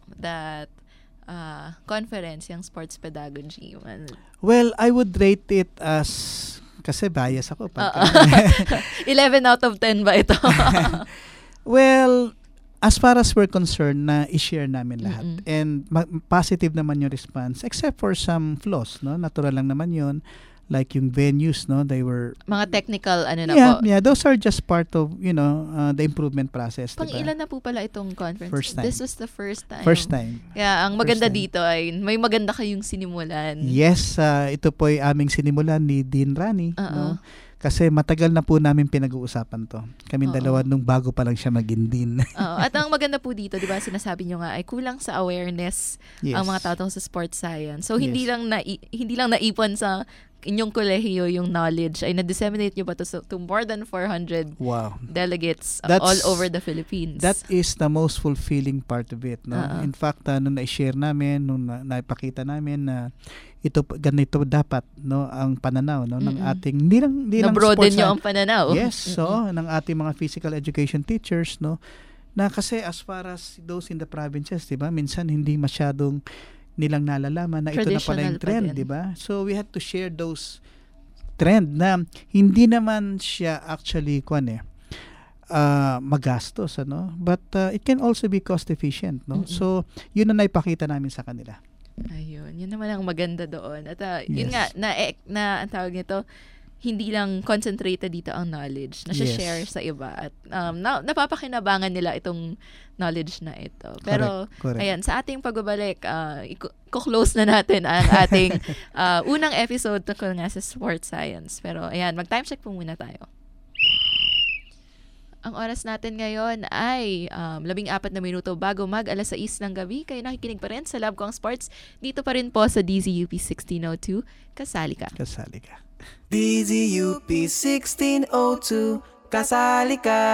conference, yung sports pedagogy? Well, I would rate it as, kasi bias ako. 11 out of 10 ba ito? Well, as far as we're concerned, na i-share namin lahat. And positive naman yung response, except for some flaws, no? Natural lang naman yun. Like yung venues, no? They were... Mga technical, po? Yeah, those are just part of, the improvement process. Pang-ilan na po pala itong conference? First time. This was the first time. First time. Kaya ang maganda dito ay may maganda kayong sinimulan. Yes, ito po ay aming sinimulan ni Dean Rani. No? Kasi matagal na po namin pinag-uusapan to. Kaming dalawa nung bago pa lang siya maging Dean. At ang maganda po dito, di ba, sinasabi nyo nga, ay kulang sa awareness ang mga tao sa sports science. So, hindi lang naipon sa inyong kolehiyo yung knowledge, ay na-disseminate nyo ba to more than 400 delegates all over the Philippines. That is the most fulfilling part of it. No? In fact, nung na-share namin, nung naipakita namin na ganito dapat ang pananaw ng ating hindi lang na-broaden nyo ang pananaw. Yes, ng ating mga physical education teachers, na kasi as far as those in the provinces, diba, minsan hindi masyadong nilang nalalaman na ito na pala yung trend, di ba? So we had to share those trend na hindi naman siya actually magastos, but it can also be cost efficient, no? So yun ang naipakita namin sa kanila. Ayun, yun naman ang maganda doon. At yun nga, ang tawag nito, hindi lang concentrated dito ang knowledge na share sa iba. At napapakinabangan nila itong knowledge na ito. Pero, correct. Ayan, sa ating pagbabalik, i-close na natin ang ating unang episode tungkol nga sa sports science. Pero, ayan, mag-time check po muna tayo. Ang oras natin ngayon ay 14 na minuto bago mag 6:00 ng gabi. Kayo nakikinig pa rin sa Love ko ang Sports. Dito pa rin po sa DZUP 1602. Kasali ka. Kasali ka. DZUP 1602. Kasali ka.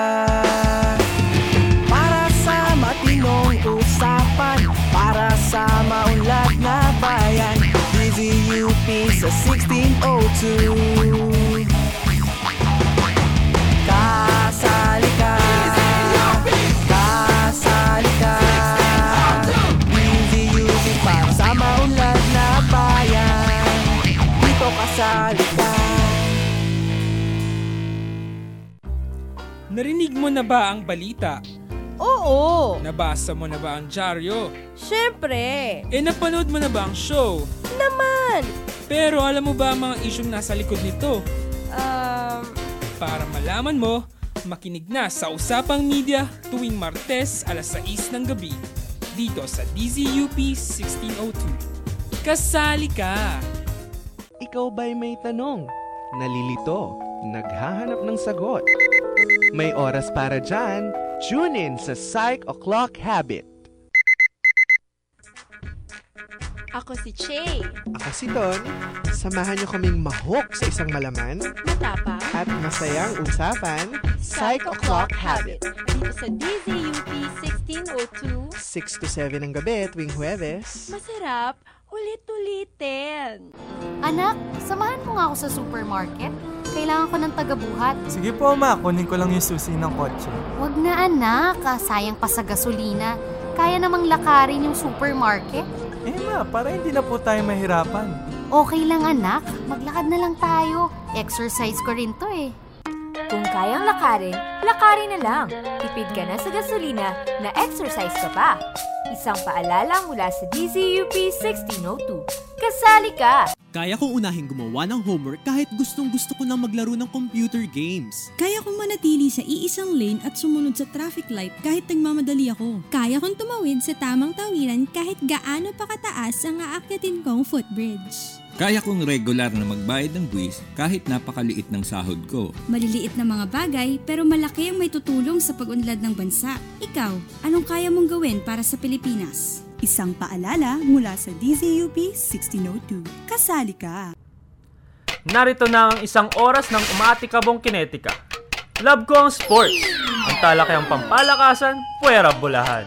Para sa matinong usapan, para sa maunlad na bayan, DZUP sa 1602. Kasali ka. Kasali ka. DZUP para sa maunlad na bayan, dito kasali ka. Narinig mo na ba ang balita? Oo! Nabasa mo na ba ang dyaryo? Siyempre! Napanood mo na ba ang show? Naman! Pero alam mo ba ang mga isyong nasa likod nito? Para malaman mo, makinig na sa Usapang Media tuwing Martes 6:00 ng gabi dito sa DZUP 1602. Kasali ka! Ikaw ba'y may tanong? Nalilito? Naghahanap ng sagot? May oras para dyan. Tune in sa Psych O'Clock Habit. Ako si Che. Ako si Don. Samahan niyo kaming mahok sa isang malaman, matapang, at masayang usapan. Psych O'Clock Habit. Dito sa DZUP 1602. 6 to 7 ng gabi tuwing Huwebes. Masarap, ulit-ulitin. Anak, samahan mo nga ako sa supermarket. Kailangan ko ng tagabuhat. Sige po, ma. Kunin ko lang yung susi ng kotse. Wag na, anak. Sayang pa sa gasolina. Kaya namang lakarin yung supermarket. Ma, para hindi na po tayo mahirapan. Okay lang, anak. Maglakad na lang tayo. Exercise ko rin to eh. Kung kayang lakarin na lang. Tipid ka na sa gasolina, na exercise ka pa. Isang paalala mula sa DZUP 1602. Kasali ka! Kaya kong unahing gumawa ng homework kahit gustong-gusto ko nang maglaro ng computer games. Kaya kong manatili sa iisang lane at sumunod sa traffic light kahit nagmamadali ako. Kaya kong tumawid sa tamang tawiran kahit gaano pa kataas ang aakyatin kong footbridge. Kaya kong regular na magbayad ng buwis kahit napakaliit ng sahod ko. Maliliit na mga bagay pero malaki ang may tutulong sa pag-unlad ng bansa. Ikaw, anong kaya mong gawin para sa Pilipinas? Isang paalala mula sa DZUP 1602. Kasali ka. Narito na ang isang oras ng umaatikabong kinetika. Love ko ang sports. Ang talakayang pampalakasan, puwera bulahan.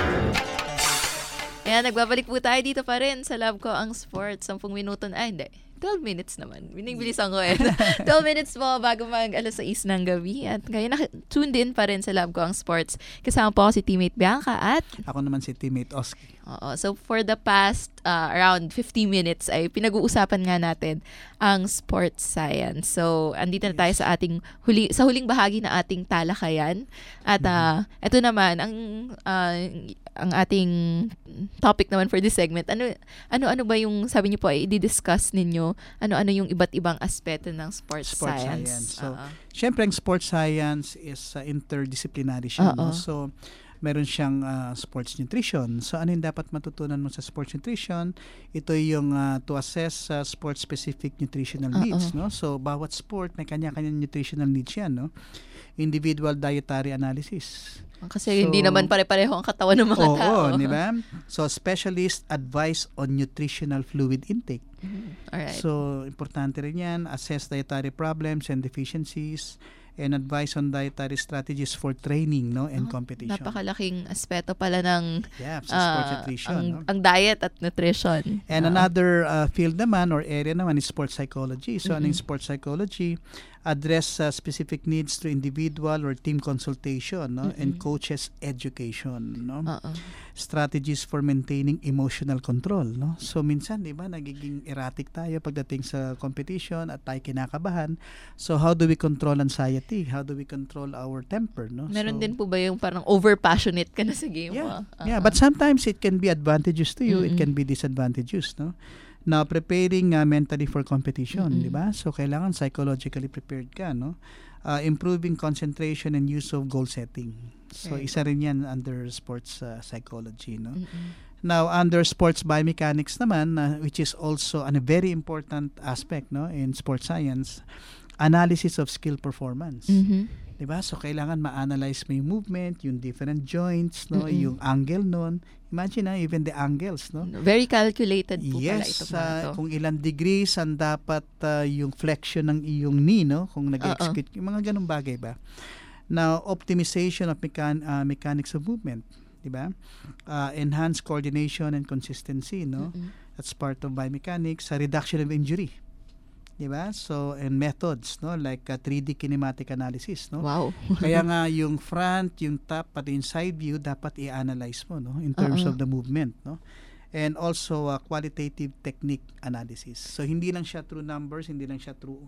Ayan, nagbabalik po tayo dito pa rin sa Love ko ang Sports. 10 minuto na, hindi. 12 minutes naman. Binibilisan ko 12 minutes mo bago mag 6:00 ng gabi. At ngayon, tuned in pa rin sa Love Ko Ang Sports. Kasama po ako si teammate Bianca at... Ako naman si teammate Oski. Oo. So, for the past around 50 minutes ay pinag-uusapan nga natin ang sports science. So, andito na tayo sa ating huling bahagi na ating talakayan. At ito naman, ang ating topic naman for this segment. Ano ba yung sabi niyo po ay i-discuss ninyo? Ano yung iba't ibang aspeto ng sports science? So, syempre ang sports science is interdisciplinary siya. No? So, meron siyang sports nutrition. So, ano yung dapat matutunan mo sa sports nutrition? Ito yung to assess sport-specific nutritional needs. No? So, bawat sport may kanya-kanyang nutritional needs yan. No? Individual dietary analysis. Kasi hindi naman pare-pareho ang katawan ng mga tao. Oo, di ba? So, specialist advice on nutritional fluid intake. Alright. So, importante rin yan. Assess dietary problems and deficiencies and advice on dietary strategies for training and competition. Napakalaking aspeto pala ng sports nutrition. Ang diet at nutrition. And another field naman or area naman is sports psychology. So, ano yung sports psychology? Address specific needs through individual or team consultation and coaches education. Strategies for maintaining emotional control. So, minsan, di ba, nagiging erratic tayo pagdating sa competition at tayo kinakabahan. So, how do we control anxiety? How do we control our temper? Meron din po ba yung parang over-passionate ka na sa game mo? Yeah, but sometimes it can be advantageous to you. It can be disadvantageous. Now, preparing mentally for competition, di ba? So, kailangan psychologically prepared ka, improving concentration and use of goal setting. So, isa rin yan under sports psychology, Now, under sports biomechanics naman, which is also a very important aspect, in sports science, analysis of skill performance. Diba? So, kailangan ma-analyze mo yung movement, yung different joints, yung angle nun. Imagine even the angles, Very calculated po pala ito. Yes, kung ilang degrees ang dapat yung flexion ng iyong knee, kung nag-execute, yung mga ganung bagay ba. Now, optimization of mechanics of movement, diba? Enhance coordination and consistency, That's part of biomechanics. Reduction of injury. Diba? So, and methods, like 3D kinematic analysis, Wow. Kaya nga yung front, yung top, pati yung side view dapat i-analyze mo, in terms of the movement, And also qualitative technique analysis. So, hindi lang siya through numbers, hindi lang siya through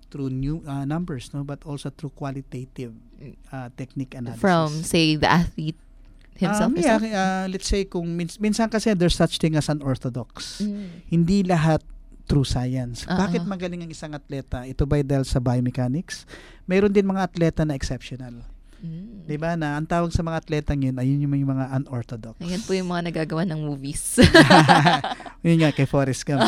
new numbers, but also through qualitative technique analysis. From, say, the athlete himself? Let's say kung minsan kasi there's such thing as an orthodox. Hindi lahat true science. Bakit magaling ang isang atleta? Ito ba dahil sa biomechanics? Mayroon din mga atleta na exceptional. Diba? Na ang tawag sa mga atletang yun, ayun yung mga unorthodox. Ayan po yung mga nagagawa ng movies. Yun nga, kay Forrest Gump.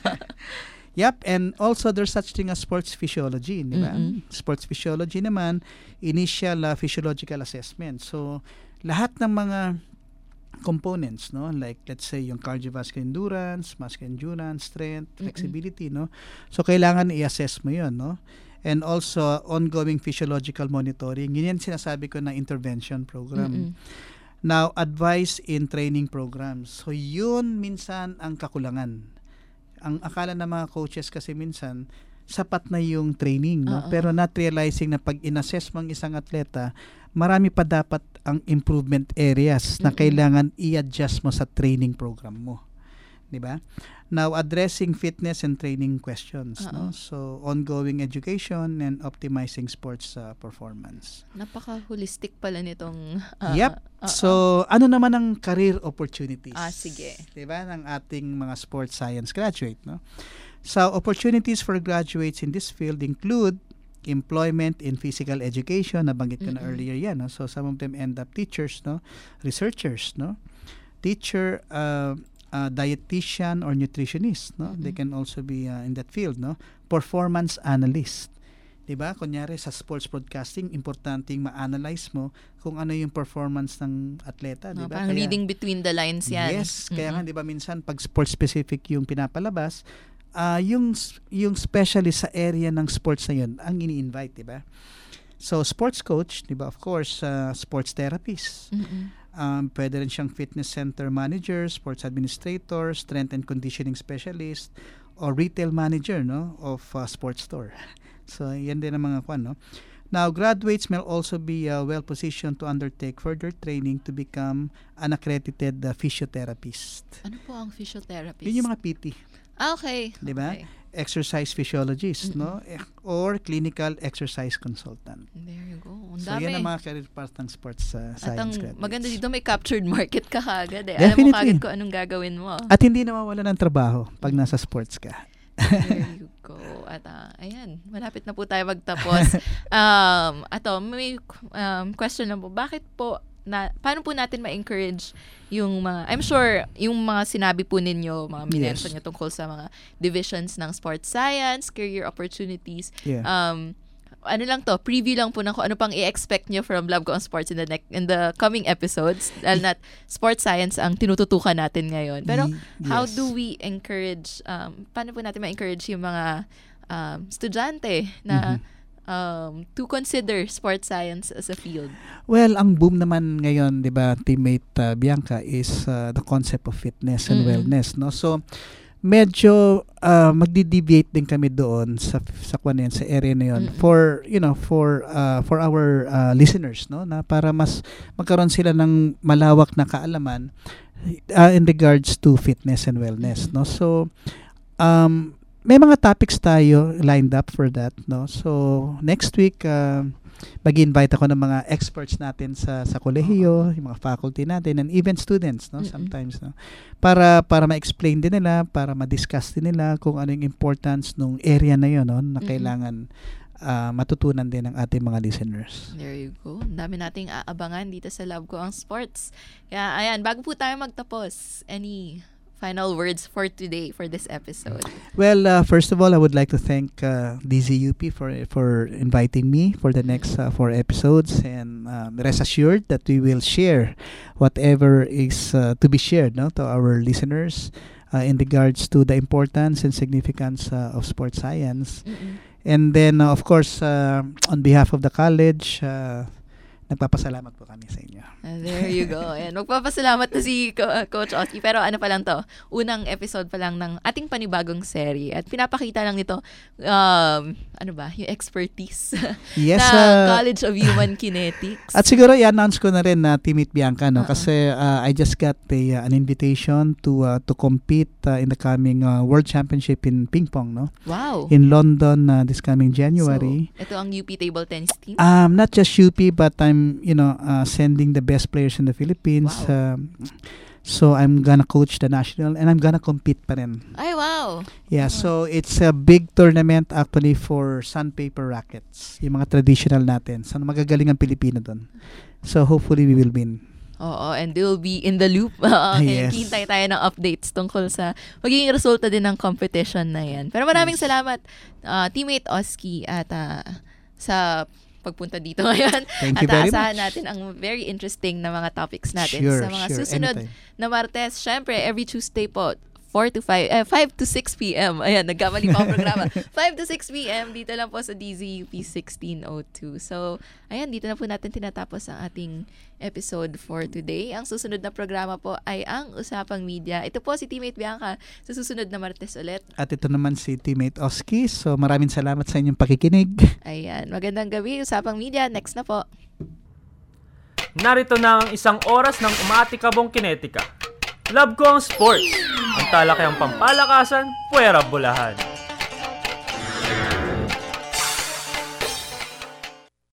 Yep, and also there's such thing as sports physiology. Diba? Sports physiology naman, initial physiological assessment. So, lahat ng mga components, like let's say yung cardiovascular endurance, muscular endurance, strength, flexibility, so kailangan i-assess mo yun, and also ongoing physiological monitoring. Yun yan sinasabi ko na intervention program. Now, advice in training programs. So yun minsan ang kakulangan. Ang akala ng mga coaches kasi minsan sapat na yung training, pero not realizing na pag in-assess mo ang isang atleta, marami pa dapat ang improvement areas na kailangan i-adjust mo sa training program mo. Diba? Now, addressing fitness and training questions. So, ongoing education and optimizing sports performance. Napaka-holistic pala nitong... Yep. So, ano naman ang career opportunities? Sige. Diba? Ng ating mga sports science graduate. So, opportunities for graduates in this field include employment in physical education, nabanggit ko na earlier yan. So, some of them end up teachers, researchers, teacher, dietitian or nutritionist, They can also be in that field, Performance analyst. Diba? Kunyari sa sports broadcasting, importanteng ma-analyze mo kung ano yung performance ng atleta, diba? Parang reading between the lines yan. Yes, kaya nga diba minsan pag sports specific yung pinapalabas, yung specialist sa area ng sports na yun ang ini-invite, diba? So, sports coach, diba? Of course, sports therapist. Pwede rin siyang fitness center manager, sports administrator, strength and conditioning specialist, or retail manager, no, of sports store. So yan din ang mga kwan, no. Now, graduates may also be well-positioned to undertake further training to become an accredited physiotherapist. Ano po ang physiotherapist? Yun yung mga PT. Okay. Diba? Okay. Exercise physiologist, no? Or clinical exercise consultant. There you go. So, yan ang mga career path ng sports science graduates. Maganda dito, may captured market ka kagad eh. Definitely. Alam mo kagad kung anong gagawin mo. At hindi nawawala ng trabaho pag nasa sports ka. There you go. At ayan, malapit na po tayo magtapos. May question lang po. Bakit po, paano po natin ma-encourage yung mga, I'm sure, yung mga sinabi po ninyo, mga minention nyo tungkol sa mga divisions ng sports science, career opportunities. Yeah. Ano lang to, preview lang po ng kung ano pang i-expect nyo from Love Ko ang Sports in the coming episodes. Dahil na sports science ang tinututukan natin ngayon. Pero how do we encourage, paano po natin ma-encourage yung mga estudyante na to consider sports science as a field? Well, ang boom naman ngayon, 'di ba, teammate Bianca, is the concept of fitness and wellness, no? So medyo magdi-deviate din kami doon sa area na 'yon for our listeners, no, na para mas magkaroon sila ng malawak na kaalaman in regards to fitness and wellness, no? So may mga topics tayo lined up for that, no? So next week mag-invite ako ng mga experts natin sa kolehiyo, yung mga faculty natin, and even students, no, sometimes, no, para ma-explain din nila, para ma-discuss din nila kung ano yung importance nung area na yun, no, na kailangan matutunan din ng ating mga listeners. There you go. Dami nating aabangan dito sa Love Ko ang Sports. Kaya ayan, bago po tayo magtapos, any final words for today, for this episode? Well, first of all, I would like to thank DZUP for inviting me for the next 4 episodes, and rest assured that we will share whatever is to be shared, no, to our listeners in regards to the importance and significance of sports science. And then, of course, on behalf of the college, nagpapasalamat po kami sa inyo. There you go. Ayan, magpapasalamat na si Coach Oski. Pero ano pa lang to, unang episode pa lang ng ating panibagong serye. At pinapakita lang nito, yung expertise yes, na College of Human Kinetics. At siguro i-announce ko na rin na Teammate Bianca, no? Kasi I just got an invitation to compete in the coming World Championship in ping pong, no? Wow. In London this coming January. So, ito ang UP table tennis team? Not just UP, but I'm sending the best players in the Philippines. Wow. So I'm gonna coach the national and I'm gonna compete pa rin. Ay, wow. Yeah, so it's a big tournament actually for sandpaper rackets. Yung mga traditional natin. So magagaling ang Pilipino doon. So hopefully we will win. Oo, and they'll be in the loop. Yes. Hintay tayo ng updates tungkol sa magiging resulta din ng competition na yan. Pero maraming salamat, Teammate Oski, at sa pagpunta dito ngayon. Thank you very much. At aasahan natin ang very interesting na mga topics natin Sure, sa mga sure. susunod Anytime. na Martes. Syempre, every Tuesday po, 5 to 6 p.m. Ayan, nagkamali pa ang programa. 5 to 6 p.m. dito lang po sa DZUP 1602. So, ayan, dito na po natin tinatapos ang ating episode for today. Ang susunod na programa po ay ang Usapang Media. Ito po si Teammate Bianca sa susunod na Martes ulit. At ito naman si Teammate Oski. So maraming salamat sa inyong pakikinig. Ayan, magandang gabi. Usapang Media, next na po. Narito na ang isang oras ng umaatikabong kinetika. Love Ko ang Sports, ang talakayang pampalakasan, puwera bulahan.